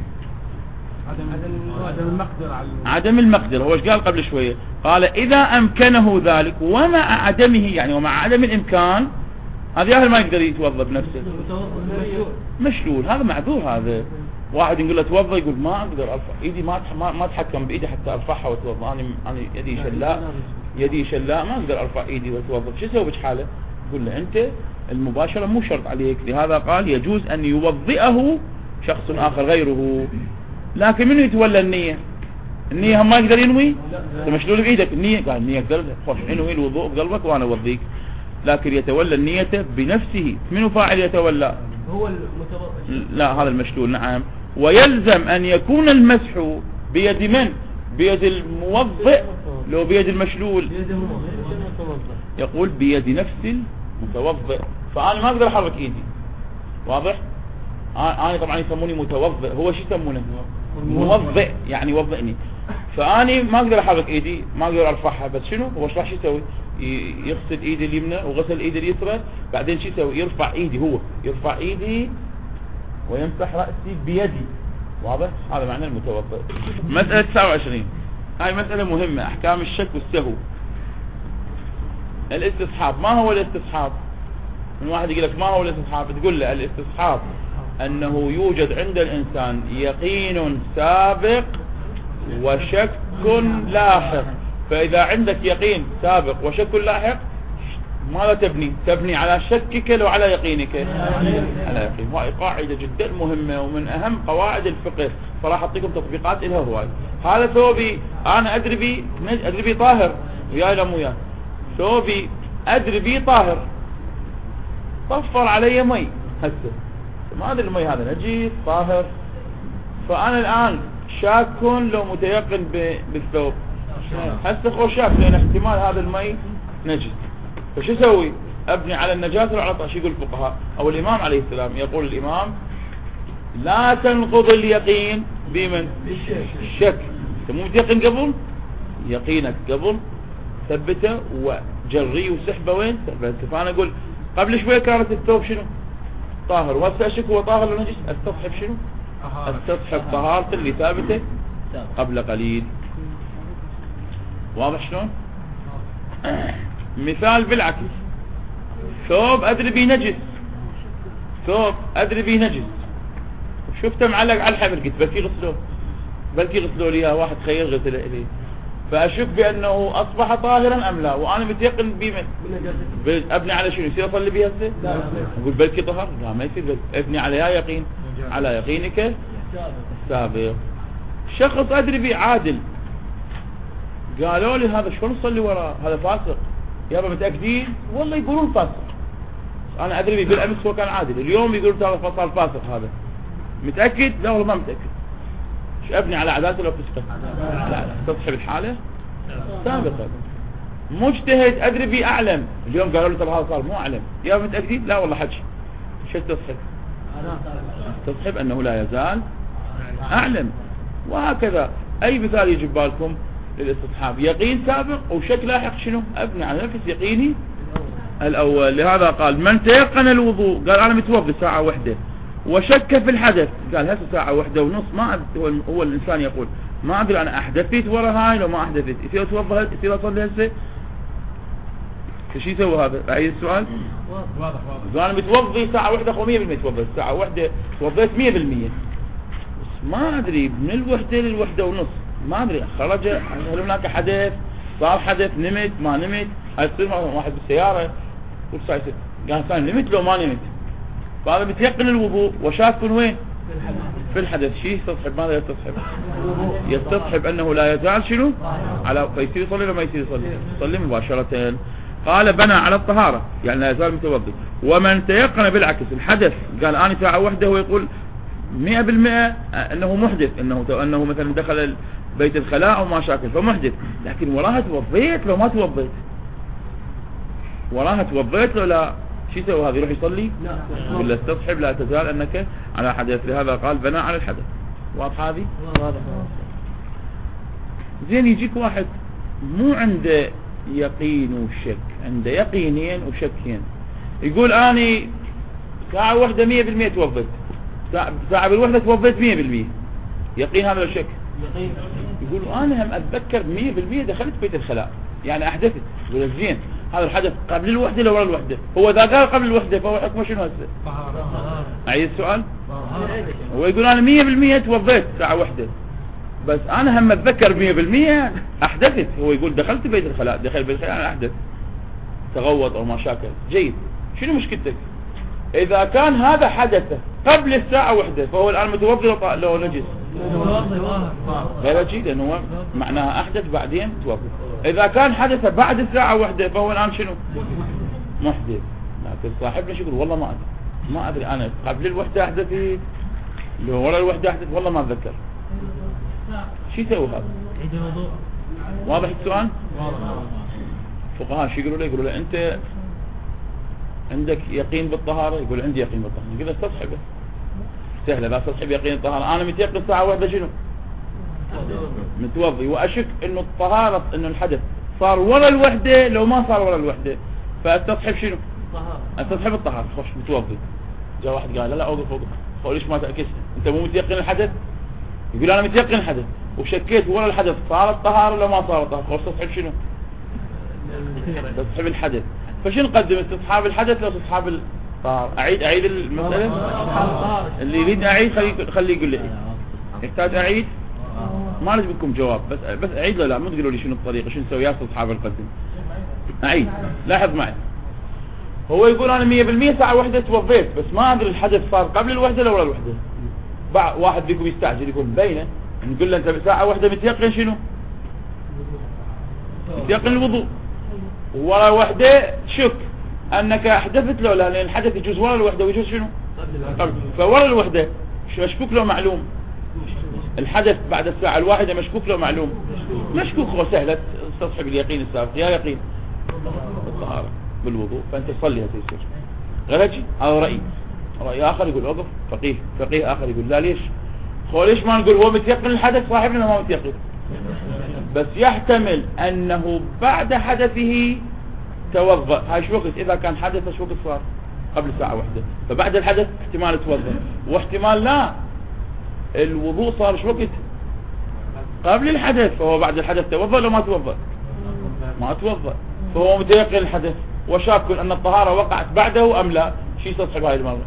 عدم المقدرة على عدم المقدرة. هو ايش قال قبل شوية؟ قال إذا أمكنه ذلك ومع عدمه، يعني ومع عدم الإمكان هذا أهل ما يقدر يتوضا بنفسه مشلول. هذا معذور. هذا واحد يقول له توضا يقول ما اقدر ارفع ايدي، ما ما, ما اتحكم بايدي حتى ارفعها واتوضا. انا انا يدي شلاء يدي شلاء ما اقدر ارفع ايدي واتوضا. شو اسوي بحاله؟ يقول له انت المباشره مو شرط عليك. لهذا قال يجوز ان يوضئه شخص اخر غيره، لكن منو يتولى النيه؟ النيه هم ما يقدر ينوي. انت مشلول بايدك النيه، قال النيه اقدر خوش انوي الوضوء بقلبك وانا اوضيك، لكن يتولى النية بنفسه. منو فاعل يتولى؟ هو المتوضئ. لا هذا المشلول. نعم. ويلزم أن يكون المسح بيد من؟ بيد الموضئ لو بيد المشلول. يقول بيد نفس المتوضئ. فأنا ما أقدر أحرك إيدي. واضح؟ أنا طبعا يسموني متوضئ، هو شو يسمونه؟ موضئ، يعني وضئني. فأنا ما أقدر أحرك إيدي، ما أقدر أرفعها. بس شنو هو ايش راح يسوي؟ يغسل ايدي اليمنى وغسل ايدي اليسرى، بعدين شو يسوي؟ يرفع ايدي، هو يرفع ايدي ويمسح رأسي بيدي. واضح؟ هذا معنى المتوضئ. مسألة تسعة وعشرين هاي مسألة مهمة، احكام الشك والسهو. الاستصحاب. ما هو الاستصحاب؟ من واحد يقول لك ما هو الاستصحاب؟ تقول له الاستصحاب انه يوجد عند الانسان يقين سابق وشك لاحق. فإذا عندك يقين سابق وشك لاحق ماذا تبني؟ تبني على شكك لو على يقينك؟ على يقين. وهي قاعدة جدا مهمة ومن أهم قواعد الفقه. فراح أعطيكم تطبيقات إلها. هواي. هذا ثوبي أنا أدري بي أدري بي طاهر وياي لا مو وياي. ثوبي أدري بي طاهر، طفر علي مي هسه ما أدري المي هذا نجيس طاهر، فأنا الآن شاك لو متيقن بالثوب. هسه خو شاك لأن احتمال هذا المي نجس. فشو اسوي؟ ابني على النجاسة وعلى طاهر. شو يقول الفقهاء او الامام عليه السلام؟ يقول الامام لا تنقض اليقين بمن؟ الشك. انت مو متيقن قبل؟ يقينك قبل ثبته وجريه وسحبه وين سحبه. فانا اقول قبل شوية كانت الثوب شنو طاهر، وهسه اشك هو طاهر ولا نجس، استصحب شنو استصحب طهارة اللي ثابته قبل قليل. واضح شلون؟ مثال بالعكس، ثوب ادري بيه نجس، ثوب ادري بيه نجس شفته معلق على الحبل، قلت بلكي غسلوه بلكي غسلوا لي واحد خير غسله لي، فاشك بانه اصبح طاهرا ام لا، وانا متيقن بمن ابني على شنو؟ يصير اصلي بها هسه؟ اقول بلكي طهر؟ لا ما يصير، ابني على يا يقين، على يقينك السابق. شخص ادري بيه عادل، قالوا لي هذا شلون نصلي وراه، هذا فاسق، يابا متاكدين؟ والله يقولون فاسق، انا ادري بيه بالامس هو كان عادل، اليوم يقولون هذا صار فاسق، هذا متاكد؟ لا والله ما متاكد. ايش ابني على عدالته لو فسقه؟ لا تصحب الحاله سابقا. مجتهد ادري بيه اعلم، اليوم قالوا لي ترى هذا صار مو اعلم، يا متاكدين؟ لا والله حكي. شو تصحب؟ تصحب انه لا يزال اعلم. وهكذا اي مثال يجي ببالكم للاستصحاب، يقين سابق وشك لاحق شنو؟ ابني على نفس يقيني الاول. لهذا قال من تيقن الوضوء، قال انا متوضي ساعه واحده وشك في الحدث، قال هسه ساعه واحده ونص، ما هو, هو الانسان يقول ما ادري انا احدثت ورا هاي لو ما احدثت، يصير اتوضا يصير اصلي هسه؟ ايش يسوي هذا؟ اعيد السؤال. واضح واضح. انا متوضي ساعه واحده اخو مية بالمية توضيت ساعه واحده، توضيت مية بالمية، بس ما ادري من الوحده للوحده ونص ما ادري خرج هل هناك حدث، صار حدث، نمت ما نمت. هاي تصير واحد بالسياره قال كان نمت لو ما نمت، فهذا متيقن الوضوء وشاك وين في الحدث. شيء يستصحب، ماذا يستصحب؟ يستصحب انه لا يزال شنو على، فيصير يصلي ولا ما يصير يصلي؟ يصلي مباشرة. قال بنى على الطهارة يعني لا يزال متوضي. ومن تيقن بالعكس الحدث، قال انا ساعة واحدة هو يقول مئة بالمئة انه محدث، انه انه مثلا دخل بيت الخلاء او ما شاكل فمحدث، لكن وراها توضيت لو ما توضيت، وراها توضيت لو لا، شو يسوي هذا؟ يروح يصلي؟ لا ولا استصحب لا تزال انك على حدث. لهذا قال بناء على الحدث. واضح هذه؟ واضح. زين يجيك واحد مو عنده يقين وشك، عنده يقينين وشكين، يقول اني ساعة واحدة مية بالمية توضيت، ساعة بالوحدة توضيت مية بالمية، يقين هذا ولا شك؟ يقين. يقول انا هم اتذكر مية بالمية دخلت بيت الخلاء يعني احدثت. يقول زين هذا الحدث قبل الوحدة لو ورا الوحدة؟ هو اذا قال قبل الوحدة فهو حكمه شنو هسه؟ اعيد السؤال. هو يقول انا مية بالمية توضيت ساعة واحدة، بس انا هم اتذكر مية بالمية احدثت. هو يقول دخلت بيت الخلاء، دخل بيت الخلاء انا احدث، تغوط او ما شاكل. جيد، شنو مشكلتك؟ اذا كان هذا حدث قبل الساعة واحدة فهو الان متوضي لو نجس غير شيء، لانه هو معناها احدث بعدين توضي. اذا كان حدث بعد الساعة واحدة فهو الان شنو؟ محدث. لكن صاحبنا شو يقول؟ والله ما ادري ما ادري انا قبل الوحدة احدثت لو ورا الوحدة احدث والله ما اتذكر. شو يسوي هذا؟ واضح السؤال؟ فقهاء شو يقولوا له؟ يقولوا له انت عندك يقين بالطهارة؟ يقول عندي يقين بالطهارة. يقول استصحبه، سهلة، لا استصحب يقين الطهارة. انا متيقن الساعة واحدة شنو؟ متوضي، واشك انه الطهارة انه الحدث صار ورا الوحدة لو ما صار ورا الوحدة، فاستصحب شنو؟ استصحب الطهارة. خوش متوضي، جاء واحد قال لا لا اوقف اوقف، قال ليش ما تأكس؟ انت مو متيقن الحدث؟ يقول انا متيقن الحدث وشكيت ورا الحدث صار الطهارة لو ما صار الطهارة، خوش استصحب شنو؟ استصحب الحدث. فشنو نقدم؟ استصحاب الحدث لو استصحاب الطهارة؟ اعيد اعيد المسألة. اللي يريد اعيد خليه خليه يقول لي يحتاج اعيد. ما لازم لكم جواب، بس بس اعيد له، لا مو تقولوا لي شنو الطريقة شنو نسوي يا استصحاب القدم. اعيد، لاحظ معي. هو يقول انا مية بالمية ساعة واحدة توضيت، بس ما ادري الحدث صار قبل الوحدة لو ورا الوحدة. بعض واحد فيكم يستعجل يقول بينه، نقول له انت بساعة واحدة متيقن شنو؟ متيقن الوضوء، ورا وحدة شك انك احدثت له لا، لان الحدث يجوز ورا الوحدة ويجوز شنو؟ قبل. فورا الوحدة مشكوك له معلوم، الحدث بعد الساعة الواحدة مشكوك له معلوم، مشكوك هو سهلة استصحب اليقين السابق. يا يقين الطهارة بالوضوء فانت تصلي هتيسر غير هيك. هذا رأي. رأي اخر يقول اوقف، فقيه فقيه اخر يقول لا ليش؟ هو ليش ما نقول هو متيقن الحدث صاحبنا ما متيقن؟ بس يحتمل أنه بعد حدثه توضأ. هاي شو وقت؟ إذا كان حدث شو وقت صار؟ قبل ساعة واحدة. فبعد الحدث احتمال توضأ، واحتمال لا الوضوء صار شو وقت؟ قبل الحدث، فهو بعد الحدث توضأ لو ما توضأ؟ ما توضأ، فهو متيقن الحدث وشاك أن الطهارة وقعت بعده أم لا. شو يستصحب هاي المرة؟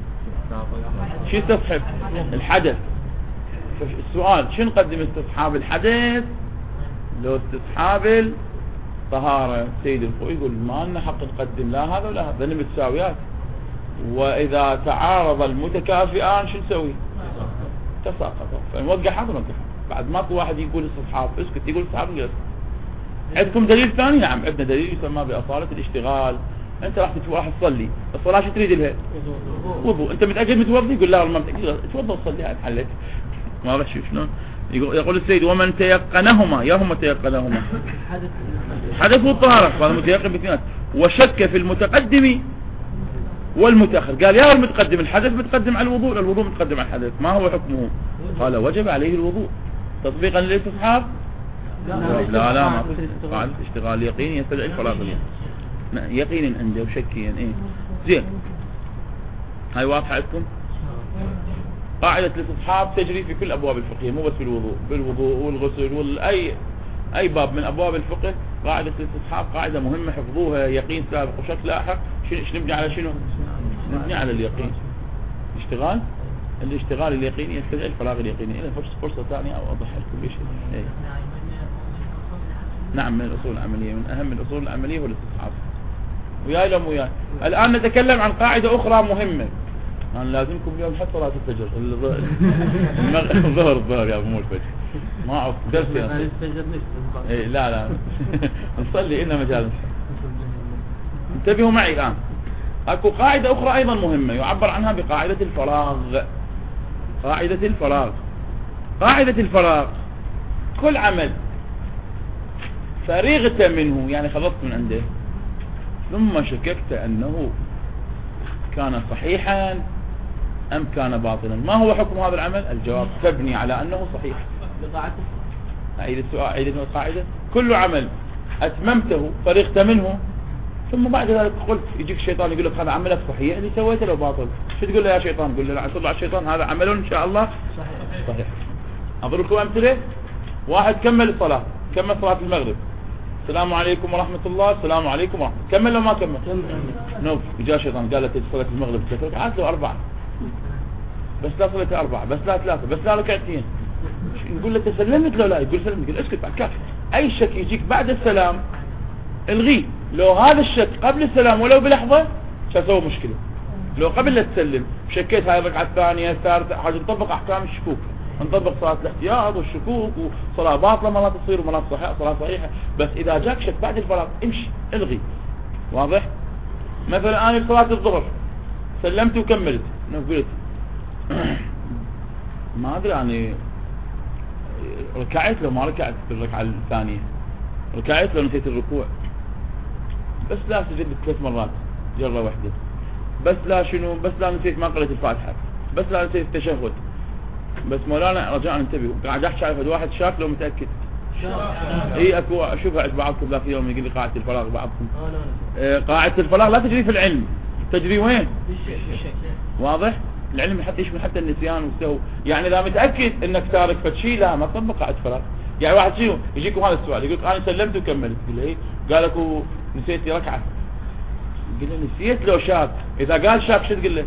شو يستصحب؟ الحدث. السؤال شو نقدم، استصحاب الحدث لو استصحاب الطهارة؟ سيد الخوي يقول ما لنا حق نقدم لا هذا ولا هذا، ذنب متساويات، وإذا تعارض المتكافئان شو نسوي؟ تساقط. فنوقع هذا ونوقع بعد. ماكو واحد يقول استصحاب اسكت، يقول استصحاب انجلس. عندكم دليل ثاني؟ نعم عندنا دليل يسمى بأصالة الاشتغال. انت راح راح تصلي الصلاة شو تريد لها؟ وضوء. انت متأكد متوضي؟ يقول لا والله ما متأكد. توضى وصلي هاي حلت. ما بعرف شلون يقول السيد ومن تيقنهما، يا هم تيقنهما حدث الطهارة، هذا متيقن باثنين، وشك في المتقدم والمتأخر. قال يا المتقدم الحدث متقدم على الوضوء، الوضوء متقدم على الحدث، ما هو حكمه؟ قال وجب عليه الوضوء تطبيقا للاستصحاب. لا لا ما قاعدة اشتغال يقيني يستدعي الفراغ يقينا عنده وشكيا. ايه زين، هاي واضحة عندكم؟ قاعدة الاستصحاب تجري في كل ابواب الفقه، مو بس في الوضوء، بالوضوء والغسل واي اي باب من ابواب الفقه. قاعدة الاستصحاب قاعدة مهمة، حفظوها. يقين سابق وشك لاحق. شنو نبني على شنو؟ نبني على اليقين. اشتغال الاشتغال اليقيني يستدعي الفراغ اليقيني. إذا فرصة ثانية او اوضح لكم شيء. ايه. نعم من الاصول العملية، من اهم الاصول العملية هو الاستصحاب. وياي لو وياي. الان نتكلم عن قاعدة اخرى مهمة. انا لازمكم اليوم حتى صلاة الفجر الظهر الظهر يا ابو مو الفجر ما اعرف درسي اي لا لا نصلي إلنا مجال. انتبهوا معي الان. اكو قاعدة اخرى ايضا مهمة يعبر عنها بقاعدة الفراغ. قاعدة الفراغ قاعدة الفراغ كل عمل فرغت منه، يعني خلصت من عنده، ثم شككت انه كان صحيحا ام كان باطلا، ما هو حكم هذا العمل؟ الجواب تبني على انه صحيح. اعيد السؤال، اعيد القاعدة. كل عمل اتممته فرغت منه ثم بعد ذلك قلت، يجيك الشيطان يقول لك هذا عملك صحيح اللي سويته لو باطل، شو تقول له يا شيطان؟ تقول له لا، تطلع الشيطان هذا عمل ان شاء الله صحيح صحيح. اضرب لكم امثله. واحد كمل الصلاة، كمل صلاة المغرب، السلام عليكم ورحمة الله، السلام عليكم ورحمة الله، كمل لو ما كمل؟ نوف. جاء الشيطان قال له صلاة المغرب ثلاث ركعات لو أربعة، بس لا صلاة أربعة، بس لا ثلاثة، بس لا ركعتين. نقول له تسلمت لو لا؟ يقول سلمت. يقول اسكت بعد كافي. أي شك يجيك بعد السلام الغي. لو هذا الشك قبل السلام ولو بلحظة شو سوى مشكلة. لو قبل لا تسلم شكيت هاي الركعة الثانية الثالثة، حاجة نطبق أحكام الشكوك، نطبق صلاة الاحتياط والشكوك، وصلاة باطلة مرات تصير ومرات صحيحة صلاة صحيحة. بس إذا جاك شك بعد الفراغ امشي الغي. واضح؟ مثلا أنا بصلاة الظهر سلمت وكملت، قلت ما أدري يعني ركعت لو ما ركعت في الركعة الثانية، ركعت لو نسيت الركوع، بس لا سجدت ثلاث مرات جرة واحدة، بس لا شنو، بس لا نسيت ما قرأت الفاتحة، بس لا نسيت التشهد. بس مولانا رجعنا انتبهوا، قاعد احكي على واحد شاك لو متأكد. اي اكو اشوفها عند بعضكم ذاك اليوم يقول لي قاعدة الفراغ بعضكم. آه قاعدة الفراغ لا تجري في العلم، تجري وين؟ واضح؟ العلم حتى يشمل حتى النسيان والسهو. يعني اذا متأكد انك تارك فتشي لا ما تطبق قاعدة الفراغ. يعني واحد شنو يجيكم هذا السؤال يقول انا سلمت وكملت، تقول له ايه؟ قال اكو نسيت ركعة. قل له نسيت لو شاك. اذا قال شاك شو تقول له؟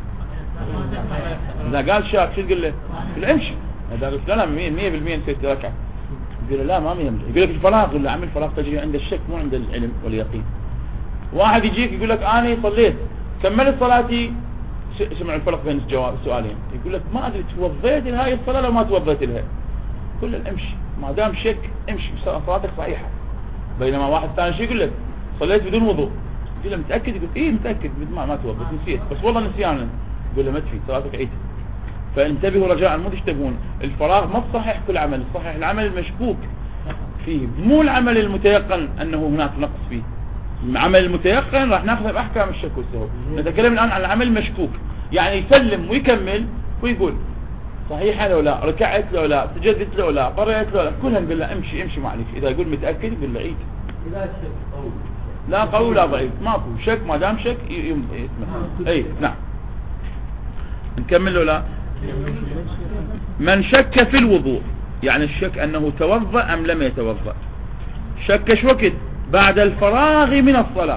إذا قال شاك شو تقول له؟ يقول امشي. إذا قلت لا لا مية بالمية نسيت ركعة، يقول له لا ما مية بالمية. يقول لك الفراغ، يقول له عمل الفراغ تجري عند الشك مو عند العلم واليقين. واحد يجيك يقول لك أنا صليت كملت صلاتي، سمع الفرق بين الجواب السؤالين، يقول لك ما أدري توضيت لهاي الصلاة لو ما توضيت لها. يقول له امشي ما دام شك امشي صلاتك صحيحة. بينما واحد ثاني شو يقول لك؟ صليت بدون وضوء، يقول له متأكد؟ يقول ايه متأكد ما ما توضيت نسيت بس والله نسيانا. يقول له ما تفي صلاتك عيد. فانتبهوا رجاء مو تشتبهون. الفراغ ما تصحح كل عمل، صحح العمل المشكوك فيه، مو العمل المتيقن انه هناك نقص فيه. العمل المتيقن راح ناخذ باحكام الشك والسهو. نتكلم الان عن العمل المشكوك، يعني يسلم ويكمل ويقول صحيحة لو لا، ركعت لو لا، سجدت لو لا، قرأت لو لا، كلها نقول له امشي امشي معلش. اذا يقول متأكد يقول له عيد. إذا الشك قوي لا قوي ولا ضعيف، ماكو شك، ما دام شك يمضي اسمه. اي نعم. نكمل ولا؟ من شك في الوضوء، يعني الشك انه توضأ ام لم يتوضأ. شك شو وقت؟ بعد الفراغ من الصلاة.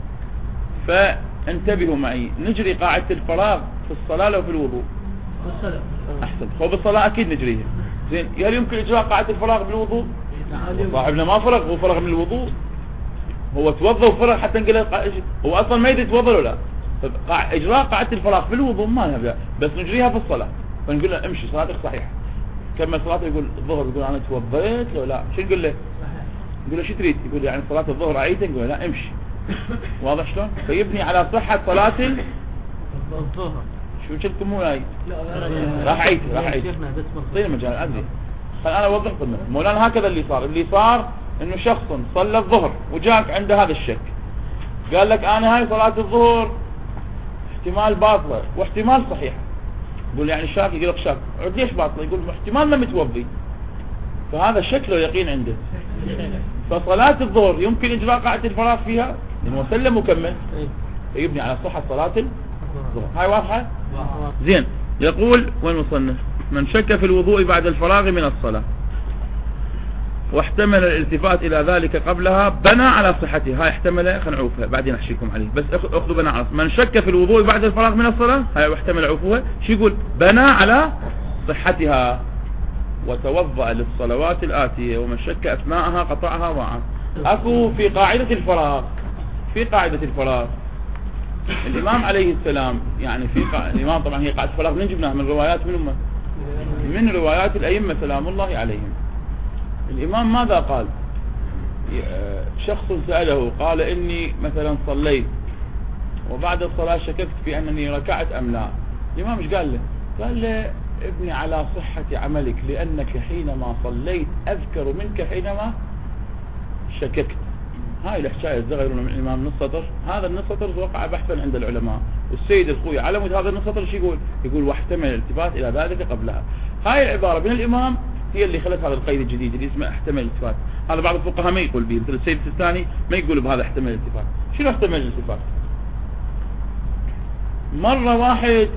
فانتبهوا معي، نجري قاعدة الفراغ في الصلاة لو في الوضوء؟ والسلام احسن. هو بالصلاة اكيد نجريها. زين، هل يمكن اجراء قاعدة الفراغ بالوضوء؟ صاحبنا ما فرغ، هو فرغ من الوضوء، هو توضى وفرغ حتى نقول هو اصلا ما يدري توضى ولا لا. اجراء قاعدة الفراغ في الوضوء ما لها، بس نجريها في الصلاة. فنقول له امشي صلاتك صحيحة. كمل صلاته. يقول الظهر، يقول انا توضيت لو لا، شو نقول له؟ نقول له شو تريد؟ يقول يعني صلاة الظهر عيدها. نقول لا امشي. واضح شلون؟ فيبني على صحة صلاة الظهر. شو شلتم مو هاي؟ راح عيد راح عيد طيب مجال ادري. خل انا اوضح لكم. مولانا هكذا اللي صار، اللي صار انه شخص صلى الظهر وجاك عنده هذا الشك، قال لك انا هاي صلاة الظهر احتمال باطلة واحتمال صحيحة. يقول يعني شاك، يقول لك شاك، ليش باطلة؟ يقول احتمال ما متوضي. فهذا شك له يقين عنده. فصلاة الظهر يمكن اجراء قاعدة الفراغ فيها لانه سلم وكمل، فيبني على صحة صلاة الظهر. هاي واضحة؟ زين. يقول وين وصلنا؟ من شك في الوضوء بعد الفراغ من الصلاة واحتمل الالتفات الى ذلك قبلها بنى على صحته. هاي احتمل، خلينا نعوفها بعدين احكيكم عليه، بس اخذوا بنى على. من شك في الوضوء بعد الفراغ من الصلاة، هاي واحتمل عوفوها. شو يقول؟ بنى على صحتها وتوضأ للصلوات الآتية، ومن شك اثناءها قطعها وعا. اكو في قاعدة الفراغ، في قاعدة الفراغ الامام عليه السلام، يعني في قا... الامام طبعا هي قاعدة الفراغ من جبناها من روايات من أمه؟ من روايات الأئمة سلام الله عليهم. الإمام ماذا قال؟ شخص سأله قال إني مثلا صليت وبعد الصلاة شككت في أنني ركعت أم لا. الإمام ايش قال له؟ قال له ابني على صحة عملك، لأنك حينما صليت أذكر منك حينما شككت. هاي الحكاية الزغيرون من الإمام نص سطر. هذا النص سطر وقع بحثا عند العلماء، والسيد الخوي على مود هذا النص سطر شو يقول؟ يقول واحتمل الالتفات إلى ذلك قبلها. هاي العبارة من الإمام هي اللي خلت هذا القيد الجديد اللي اسمه احتمل الالتفات. هذا بعض الفقهاء ما يقول به، مثل السيد الثاني ما يقول بهذا احتمل الالتفات. شنو احتمل الالتفات؟ مرة واحد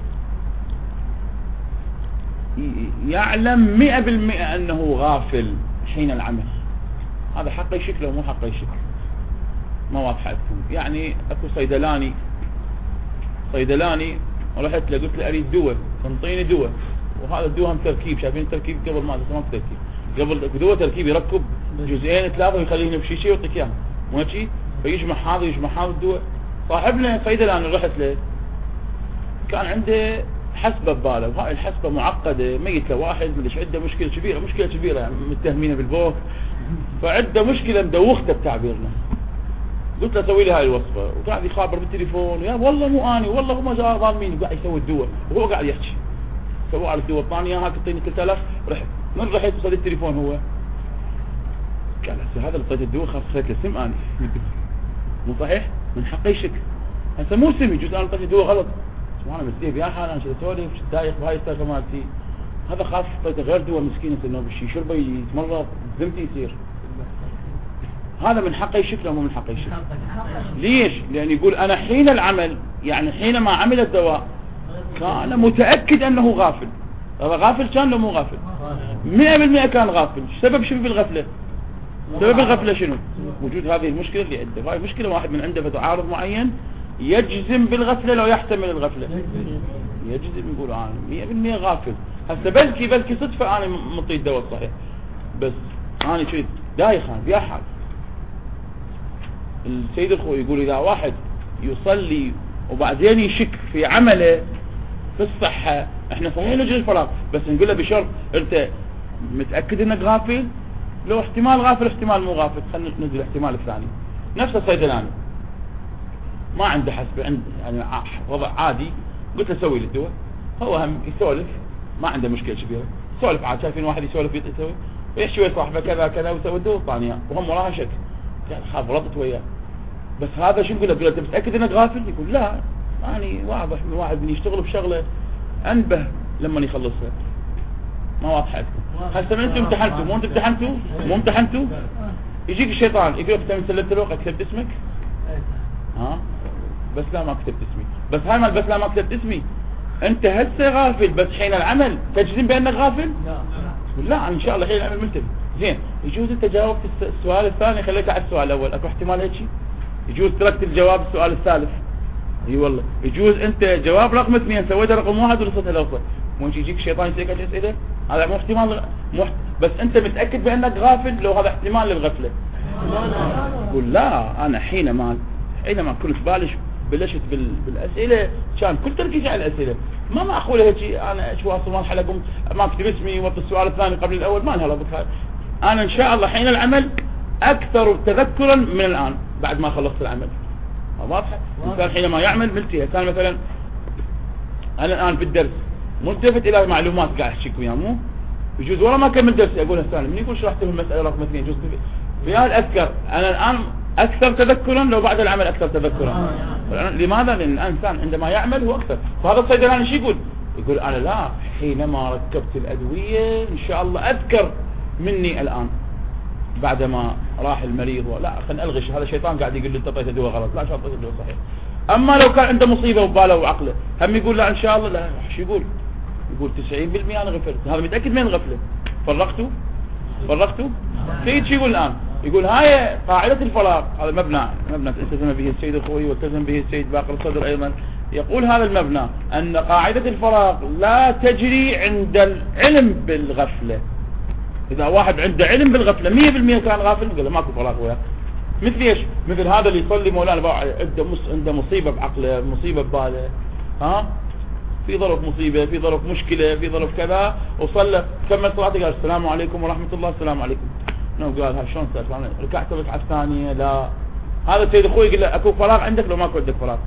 يعلم مئة بالمئة أنه غافل حين العمل، هذا حقه شكله مو حقه شكله، ما واضح لكم. يعني اكو صيدلاني صيدلاني ورحت له قلت له اريد دواء، تنطيني دواء، وهذا الدواء هم تركيب، شايفين التركيب قبل ما ما تركيب، قبل اكو دواء تركيب يركب جزئين ثلاثه ويخليهم بشيشه ويعطيك اياهم، مو هيك؟ فيجمع هذا ويجمع هذا الدواء. صاحبنا صيدلاني رحت له كان عنده حسبه بباله، وهاي الحسبه معقده، ميت له واحد مدري عنده مشكله كبيره، مشكله كبيره يعني متهمينه بالبوك، فعنده مشكله مدوخته بتعبيرنا. قلت له سوي لي هاي الوصفه، وقاعد يخابر بالتليفون، يا والله مو اني، والله هم ظالمين، وقاعد يسوي الدواء وهو قاعد يحكي. سووا على الدواء الثاني اياها تعطيني ثلاثة آلاف. رحت من رحت وصل التليفون هو قال هسه هذا اللي اعطيته الدواء خاص خذيت له سم اني مو صحيح؟ من حقي شك. هسه مو سم، يجوز انا اعطيته الدواء غلط، سبحان الله مسكين بيا حال انا شو اسولف شو دايخ بهاي الطريقه مالتي، هذا خاف اعطيته غير دواء مسكين انه بالشي شربه يتمرض ذمتي يصير. هذا من حقه يشك مو من حقه يشك. ليش؟ لأن يقول أنا حين العمل، يعني حينما عمل الدواء كان متأكد أنه غافل. هذا غافل كان لو مو غافل؟ مئة بالمئة كان غافل. سبب شنو في الغفلة؟ سبب الغفلة شنو؟ وجود هذه المشكلة اللي عنده. هاي مشكلة واحد من عنده فتعارض معين يجزم بالغفلة لو يحتمل الغفلة، يجزم يقول أنا مئة بالمئة غافل. هسه بلكي بلكي صدفة أنا مطي الدواء الصحيح، بس أنا شو دايخ أنا بيا حال. السيد الخوي يقول إذا واحد يصلي وبعدين يشك في عمله في الصحة، احنا صحيح نجري الفراغ، بس نقول له بشرط انت متأكد انك غافل؟ لو احتمال غافل احتمال مو غافل، خلينا ننزل الاحتمال الثاني. نفس الصيدلاني ما عنده حسب، عنده يعني وضع عادي، قلت له سوي لي الدواء، هو هم يسولف ما عنده مشكلة كبيرة، يسولف عاد، شايفين واحد يسولف يسوي ويحشي ويا صاحبه كذا كذا ويسوي الدواء الثانية وهم وراها شك، يعني خاف ربط وياه. بس هذا شو نقول له؟ انت متأكد انك غافل؟ يقول لا، يعني واضح من واحد من يشتغل بشغله انبه لما يخلصها. ما واضحه لكم هسه من انتم امتحنتوا مو انتم امتحنتوا مو امتحنتوا يجيك الشيطان يقول لك انت سلمت الورقه كتبت اسمك ها بس لا ما كتبت اسمي بس هاي مال بس لا ما كتبت اسمي انت هسه غافل بس حين العمل تجزم بانك غافل لا لا ان شاء الله حين العمل منتبه زين يجوز انت جاوبت السؤال الثاني خليته على السؤال الاول اكو احتمال هيك شيء يجوز تركت الجواب السؤال الثالث اي والله يجوز انت جواب رقم اثنين سويته رقم واحد ورصيته الاوسط مو يجيك الشيطان يسالك اسئله هذا مو احتمال محت... بس انت متاكد بانك غافل لو هذا احتمال للغفله قول لا انا حينما حينما كنت بالش بلشت بال... بالاسئله كان كل تركيزي على الاسئله ما ما اقول هيك انا شو واصل مرحله قمت ما اكتب اسمي وقت السؤال الثاني قبل الاول ما لها بك انا ان شاء الله حين العمل اكثر تذكرا من الان بعد ما خلصت العمل واضحه الانسان حينما يعمل ملتهي كان مثلا انا الان في الدرس ملتفت الى معلومات قاعد احكيكم وياه مو يجوز ورا ما كمل درسي اقول هسه من يقول شرحت له المساله رقم اثنين يجوز في هذا اذكر انا الان اكثر تذكرا لو بعد العمل اكثر تذكرا لماذا؟ لان الانسان عندما يعمل هو اكثر فهذا الصيدلاني شو يقول يقول انا لا حينما ركبت الادويه ان شاء الله اذكر مني الان بعدما راح المريض ولا خلينا الغش هذا الشيطان قاعد يقول لي انت اعطيته دواء غلط لا شو اعطيته دواء صحيح اما لو كان عنده مصيبه وباله وعقله هم يقول لا ان شاء الله لا شو يقول يقول تسعين بالمئة انا غفلت هذا متاكد من الغفله فرقتوا فرقتوا سيد شو يقول الان يقول هاي قاعده الفراغ هذا مبنى مبنى التزم به السيد الخوي والتزم به السيد باقر الصدر ايضا يقول هذا المبنى ان قاعده الفراغ لا تجري عند العلم بالغفله اذا واحد عنده علم بالغفله مية بالمية كان غافل يقول ماكو فراغ وياه مثل ايش مثل هذا اللي يصلي مولانا عنده عنده مصيبه بعقله مصيبه بباله ها في ظرف مصيبه في ظرف مشكله في ظرف كذا وصلى كمل صلاته قال السلام عليكم ورحمه الله السلام عليكم نو قال ها شلون صار ركعت الركعه الثانيه لا هذا السيد اخوي يقول له اكو فراغ عندك لو ماكو عندك فراغ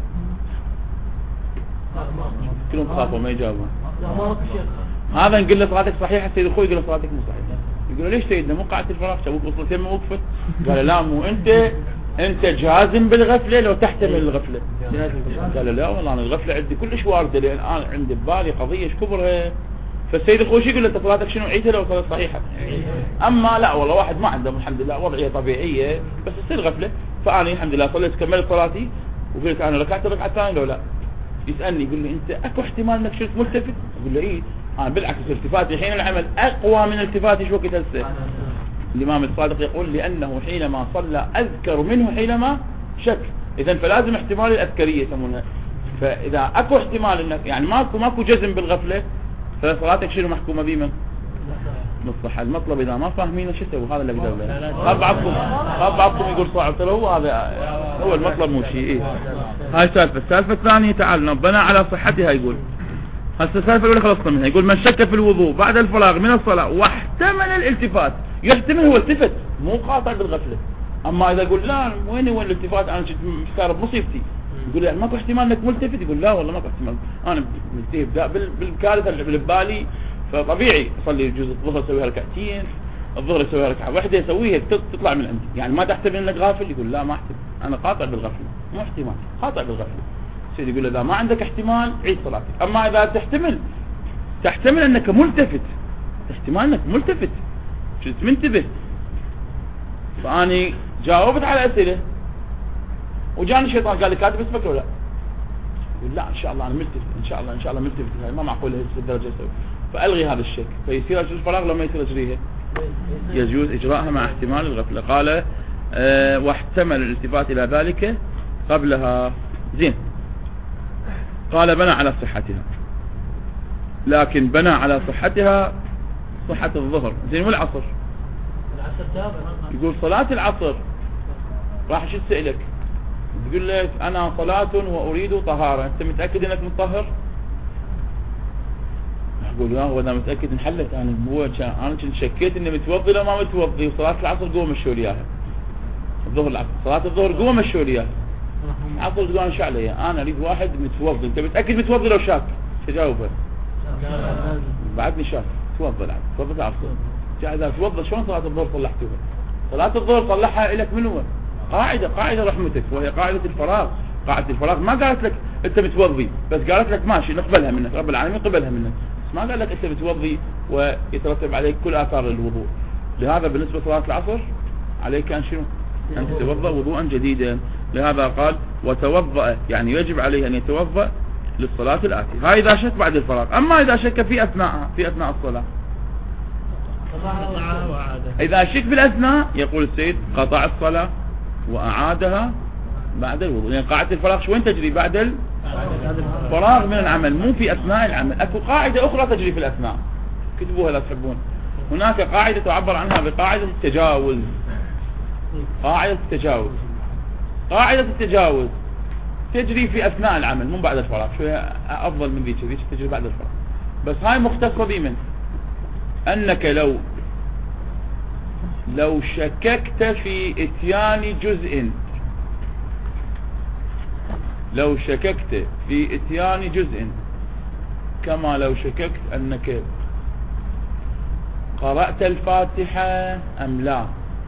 كلهم خافوا ما يجاوبون هذا نقول له صلاتك صحيحه السيد اخوي يقول له صلاتك مو صحيحه يقول له ليش سيدنا مو قاعده الفراغ شابوك وصلت يمه وقفت قال لا مو انت انت جازم بالغفله لو تحتمل الغفله قال له لا والله انا الغفله عندي كلش وارده لان انا عندي ببالي قضيه ايش كبرها فالسيد اخوي يقول له انت صلاتك شنو عيدها لو صلت صحيحه اما لا والله واحد ما عنده الحمد لله وضعيه طبيعيه بس تصير غفله فانا الحمد لله صليت كملت صلاتي وقلت انا ركعت الركعه الثانيه لو لا يسالني يقول لي انت اكو احتمال انك شلت ملتفت اقول له ايه انا بالعكس التفاتي حين العمل اقوى من التفاتي شو وقت هسه الامام الصادق يقول لانه حينما صلى اذكر منه حينما شك اذا فلازم احتمال الاذكريه يسمونها فاذا اكو احتمال انك يعني ماكو ماكو جزم بالغفله فصلاتك شنو محكومه بيمن مصلحه المطلب اذا ما فاهمين شو تسوي هذا اللي بدوله خاب بعضكم خاب بعضكم يقول صعب ترى هو هذا هو المطلب مو شيء إيه. هاي سالفه السالفه الثانيه تعال بنى على صحتها يقول هسه السالفه الاولى خلصنا منها يقول من شك في الوضوء بعد الفراغ من الصلاه واحتمل الالتفات يحتمل هو التفت مو قاطع بالغفله اما اذا يقول لا وين هو الالتفات انا كنت مستغرب مصيبتي يقول يعني ماكو احتمال انك ملتفت يقول لا والله ماكو احتمال انا ملتفت بالكارثه اللي ببالي فطبيعي اصلي يجوز الظهر اسويها ركعتين الظهر اسويها ركعه واحده يسويها تطلع من عندي يعني ما تحتمل انك غافل يقول لا ما احتمل انا قاطع بالغفله مو احتمال قاطع بالغفله سيدي يقول اذا ما عندك احتمال عيد صلاتك اما اذا تحتمل تحتمل انك ملتفت احتمال انك ملتفت شو منتبه فاني جاوبت على اسئله وجاني الشيطان قال لي كاتب اسمك ولا لا يقول لا ان شاء الله انا ملتفت ان شاء الله ان شاء الله ملتفت ما معقول هذه الدرجه اسوي فالغي هذا الشك فيصير يجوز الفراغ لما يصير اجريها يجوز اجراءها مع احتمال الغفله قال أه واحتمل الالتفات الى ذلك قبلها زين قال بنى على صحتها لكن بنى على صحتها صحة الظهر زين والعصر يقول صلاة العصر راح شو تسألك يقول لك انا صلاة واريد طهارة انت متأكد انك مطهر يقول لا وانا متأكد انحلت انا انا كنت شكيت اني متوضي لو ما متوضي وصلاة العصر قوم مشوا لي اياها الظهر العصر صلاة الظهر قوم مشوا لي اياها العصر قوم ايش عليها انا اريد واحد متوضي انت متأكد متوضي لو شاك تجاوبه بعدني شاك توضى العصر توضى العصر اذا توضى شلون صلاة الظهر صلحتوها صلاة الظهر صلحها لك من هو قاعدة قاعدة رحمتك وهي قاعدة الفراغ قاعدة الفراغ ما قالت لك انت متوضي بس قالت لك ماشي نقبلها منك رب العالمين قبلها منك ما قال لك أنت بتوضي ويترتب عليك كل آثار الوضوء. لهذا بالنسبة لصلاة العصر عليك أن شنو؟ أن تتوضأ وضوءا جديدا. لهذا قال وتوضأ، يعني يجب عليه أن يتوضأ للصلاة الآتية. هاي إذا شك بعد الفراغ. أما إذا شك في أثناءها في أثناء الصلاة، إذا شك بالأثناء يقول السيد قطع الصلاة وأعادها بعد الوضوء. يعني قاعدة الفراغ شو وين تجري؟ بعد الفراغ من العمل، مو في أثناء العمل. أكو قاعدة أخرى تجري في الأثناء، كتبوها لا تحبون. هناك قاعدة تعبر عنها بقاعدة التجاوز. قاعدة التجاوز قاعدة التجاوز تجري في أثناء العمل مو بعد الفراغ. شوية أفضل من ذيك، ذيك تجري بعد الفراغ. بس هاي مختصة بمن؟ أنك لو لو شككت في اتيان جزء لو شككت في اتيان جزء كما لو شككت أنك قرأت الفاتحة أم لا.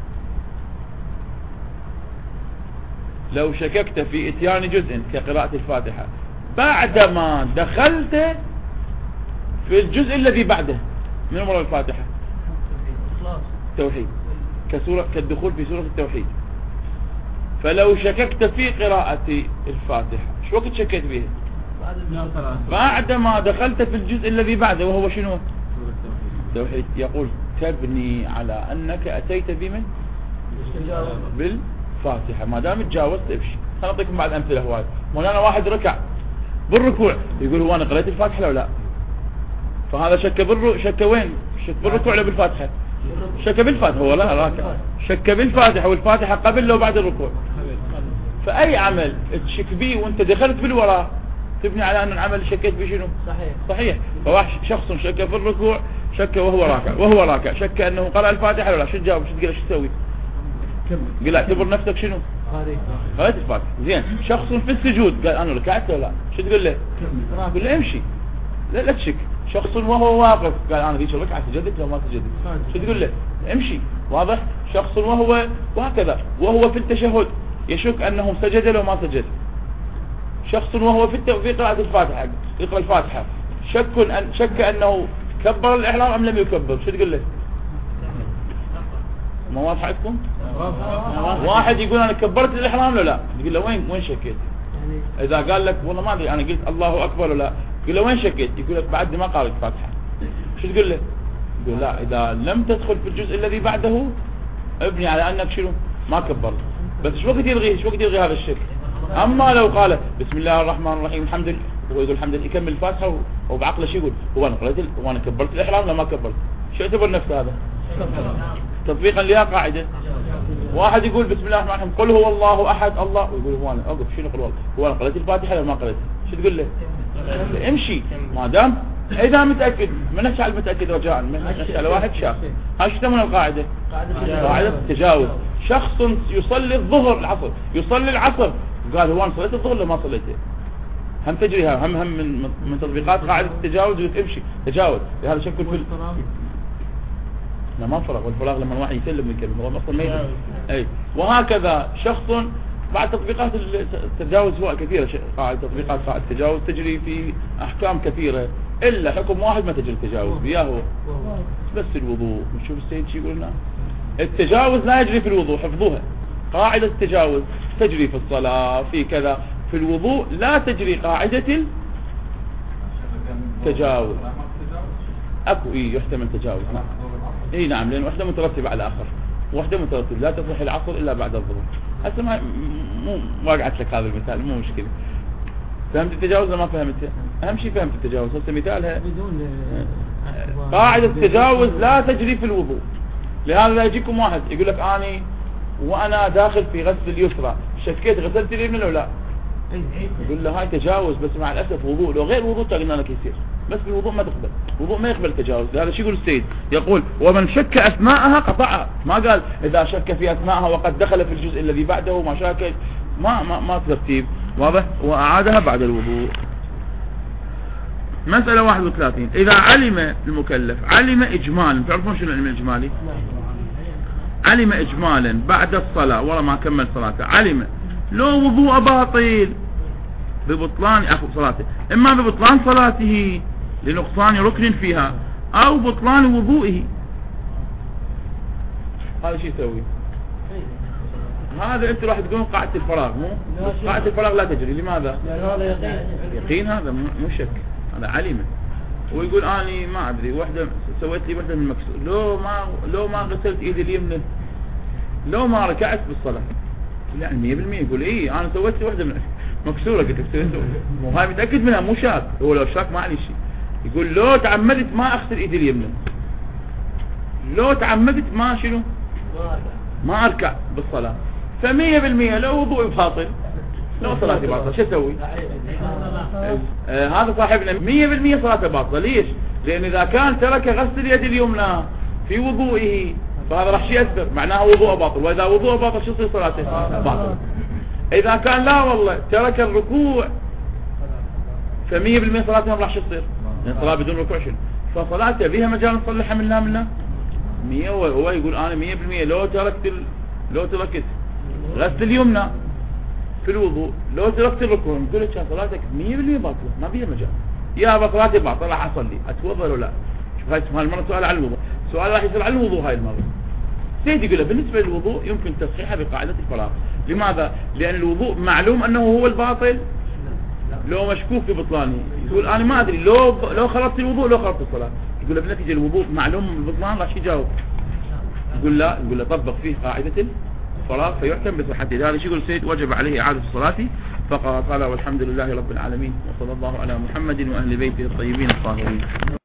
لو شككت في اتيان جزء كقراءة الفاتحة بعدما دخلت في الجزء الذي بعده من أمر الفاتحة، التوحيد، كسورة كالدخول في سورة التوحيد. فلو شككت في قراءة الفاتحة شو وقت شكيت به؟ بعدما دخلت في الجزء الذي بعده وهو شنو؟ التوحيد. يقول تبني على أنك أتيت بمن؟ بالفاتحة. ما دام تجاوزت امشي. خليني أعطيكم بعض أمثلة هواي. مولانا واحد ركع بالركوع يقول هو أنا قرأت الفاتحة لو لا؟ فهذا شك بالركوع. شك وين؟ شك بالركوع ولا بالفاتحة؟ شك بالفاتحة. هو لا راكع شك بالفاتحة، والفاتحة قبل لو بعد الركوع. فأي عمل تشك به وانت دخلت بالوراء تبني على أن العمل شكيت به شنو؟ صحيح صحيح. فواحد شخص شك في الركوع، شك وهو راكع وهو راكع شك أنه قرأ الفاتحة ولا، شو تجاوب؟ شو تقول؟ شو تسوي؟ قل اعتبر نفسك شنو؟ قرأت الفاتحة. زين. شخص في السجود قال أنا ركعت ولا لا؟ شو تقول له؟ قل له امشي، لا لا تشك. شخص وهو واقف قال أنا ذيك الركعة سجدت لو ما سجدت، شو تقول له؟ امشي. واضح؟ شخص وهو وهكذا وهو في التشهد يشك أنه سجد لو ما سجد. شخص وهو في في قراءة الفاتحة يقرأ الفاتحة شك أن شك أنه كبر الإحرام أم لم يكبر، شو تقول له؟ ما واضح عندكم؟ واحد يقول أنا كبرت الإحرام ولا لا؟ تقول له وين وين شكيت؟ إذا قال لك والله ما أدري أنا قلت الله أكبر ولا لا، تقول له وين شكيت؟ يقول لك بعد ما قرأت الفاتحة. شو تقول له؟ يقول لا إذا لم تدخل في الجزء الذي بعده ابني على أنك شنو؟ ما كبرت. بس شو وقت يلغي شو وقت يلغي هذا الشك؟ أما لو قال بسم الله الرحمن الرحيم الحمد لله، هو يقول الحمد لله يكمل الفاتحة وبعقله شو يقول؟ هو أنا قرأت وأنا كبرت الإحرام ولا ما كبرت؟ شو يعتبر نفسه هذا؟ تطبيقا لها قاعدة. واحد يقول بسم الله الرحمن الرحيم قل هو الله أحد الله، ويقول هو أنا أقف شنو قل والله هو أنا قرأت الفاتحة ولا ما قرأت؟ شو تقول له؟ امشي. ما دام إذا متأكد من نفسه المتأكد رجاء من نفسه على واحد شاف. هاي شو تسمونها القاعدة؟ قاعدة التجاوز. شخص يصلي الظهر العصر يصلي العصر قال هو أنا صليت الظهر ولا ما صليته؟ هم تجريها هم هم من من تطبيقات قاعدة التجاوز. وتمشي تجاوز. لهذا شكل في لا ما فرغ. والفراغ لما الواحد يسلم من كلمة هو أصلا ما أي. وهكذا شخص بعد تطبيقات التجاوز هو كثيرة. قاعدة تطبيقات قاعدة التجاوز تجري في أحكام كثيرة إلا حكم واحد ما تجري التجاوز بياه هو بس الوضوء. نشوف السيد شي يقول لنا التجاوز لا يجري في الوضوء. حفظوها. قاعدة التجاوز تجري في الصلاة في كذا، في الوضوء لا تجري قاعدة التجاوز. أكو إيه يحتمل تجاوز. نعم اي نعم لان واحدة مترتبة على الاخر، واحدة مترتبة لا تصح العصر الا بعد الظهر. هسه ما مو واقعت لك هذا المثال مو مشكلة. فهمت التجاوز ولا ما فهمته؟ اهم شيء فهمت التجاوز. هسه مثالها بدون قاعدة التجاوز لا تجري في الوضوء. لهذا لا يجيكم واحد يقول لك اني وانا داخل في غسل اليسرى شكيت غسلت اليمنى ولا لا؟ يقول له هاي تجاوز بس مع الاسف وضوء. لو غير وضوء قلنا لك يصير، بس بالوضوء ما تقبل. الوضوء ما يقبل تجاوز. هذا شو يقول السيد؟ يقول ومن شك اثناءها قطعها. ما قال اذا شك في اثناءها وقد دخل في الجزء الذي بعده وما شاكل. ما ما ما ترتيب واضح. واعادها بعد الوضوء. مسألة واحد وثلاثين. اذا علم المكلف علم اجمالا. تعرفون شنو العلم الاجمالي؟ علم اجمالا بعد الصلاة ورا ما كمل صلاته علم لو وضوء باطل ببطلان اخو صلاته، اما ببطلان صلاته لنقصان ركن فيها أو بطلان وضوئه. هذا شو يسوي؟ هذا أنت راح تقول قاعدة الفراغ، مو قاعدة الفراغ لا تجري. لماذا؟ يقين، هذا مو شك، هذا علمه. ويقول أنا ما أدري وحدة سويت لي وحدة من المكسور، لو ما لو ما غسلت إيدي اليمنى، لو ما ركعت بالصلاة، يعني مية بالمية. يقول إيه أنا سويت لي وحدة من مكسورة، قلت لك مو هاي متأكد منها، مو شاك. هو لو شاك ما عليه شيء. يقول لو تعمدت ما أغسل إيدي اليمنى، لو تعمدت ما شنو ما أركع بالصلاة، فمية بالمية لو وضوء باطل لو صلاتي باطلة. شو أسوي؟ آه هذا صاحبنا مية بالمية صلاته باطلة. ليش؟ لأن إذا كان ترك غسل اليد اليمنى في وضوئه فهذا راح شيء يأثر، معناه وضوء باطل، وإذا وضوء باطل شو يصير صلاته؟ باطل. إذا كان لا والله ترك الركوع فمية بالمية صلاته راح شو يصير؟ لأن صلاة بدون ركوع شنو؟ فصلاته بها مجال نصلحها منا منا مية. هو يقول أنا مية بالمية لو تركت ال... لو تركت غسل اليمنى في الوضوء، لو تركت الركوع، نقول لك صلاتك مية بالمية باطلة، ما بيها مجال. يا ابا صلاتي باطلة راح اصلي، اتوضا ولا لا؟ شوف هاي هالمرة سؤال عن الوضوء، سؤال راح يصير عن الوضوء هاي المرة. سيدي يقول له بالنسبة للوضوء يمكن تصحيحها بقاعدة الفراغ. لماذا؟ لأن الوضوء معلوم أنه هو الباطل لو مشكوك في بطلانه. يقول أنا ما أدري لو لو خلطت الوضوء لو خلطت الصلاة. يقول له بالنتيجة الوضوء معلوم البطلان، راح يجاوب. يقول لا، يقول له طبق فيه قاعدة الفراغ فيحكم بصحته. هذا شو يقول السيد؟ وجب عليه إعادة الصلاة. فقال والحمد لله رب العالمين، وصلى الله على محمد وأهل بيته الطيبين الطاهرين.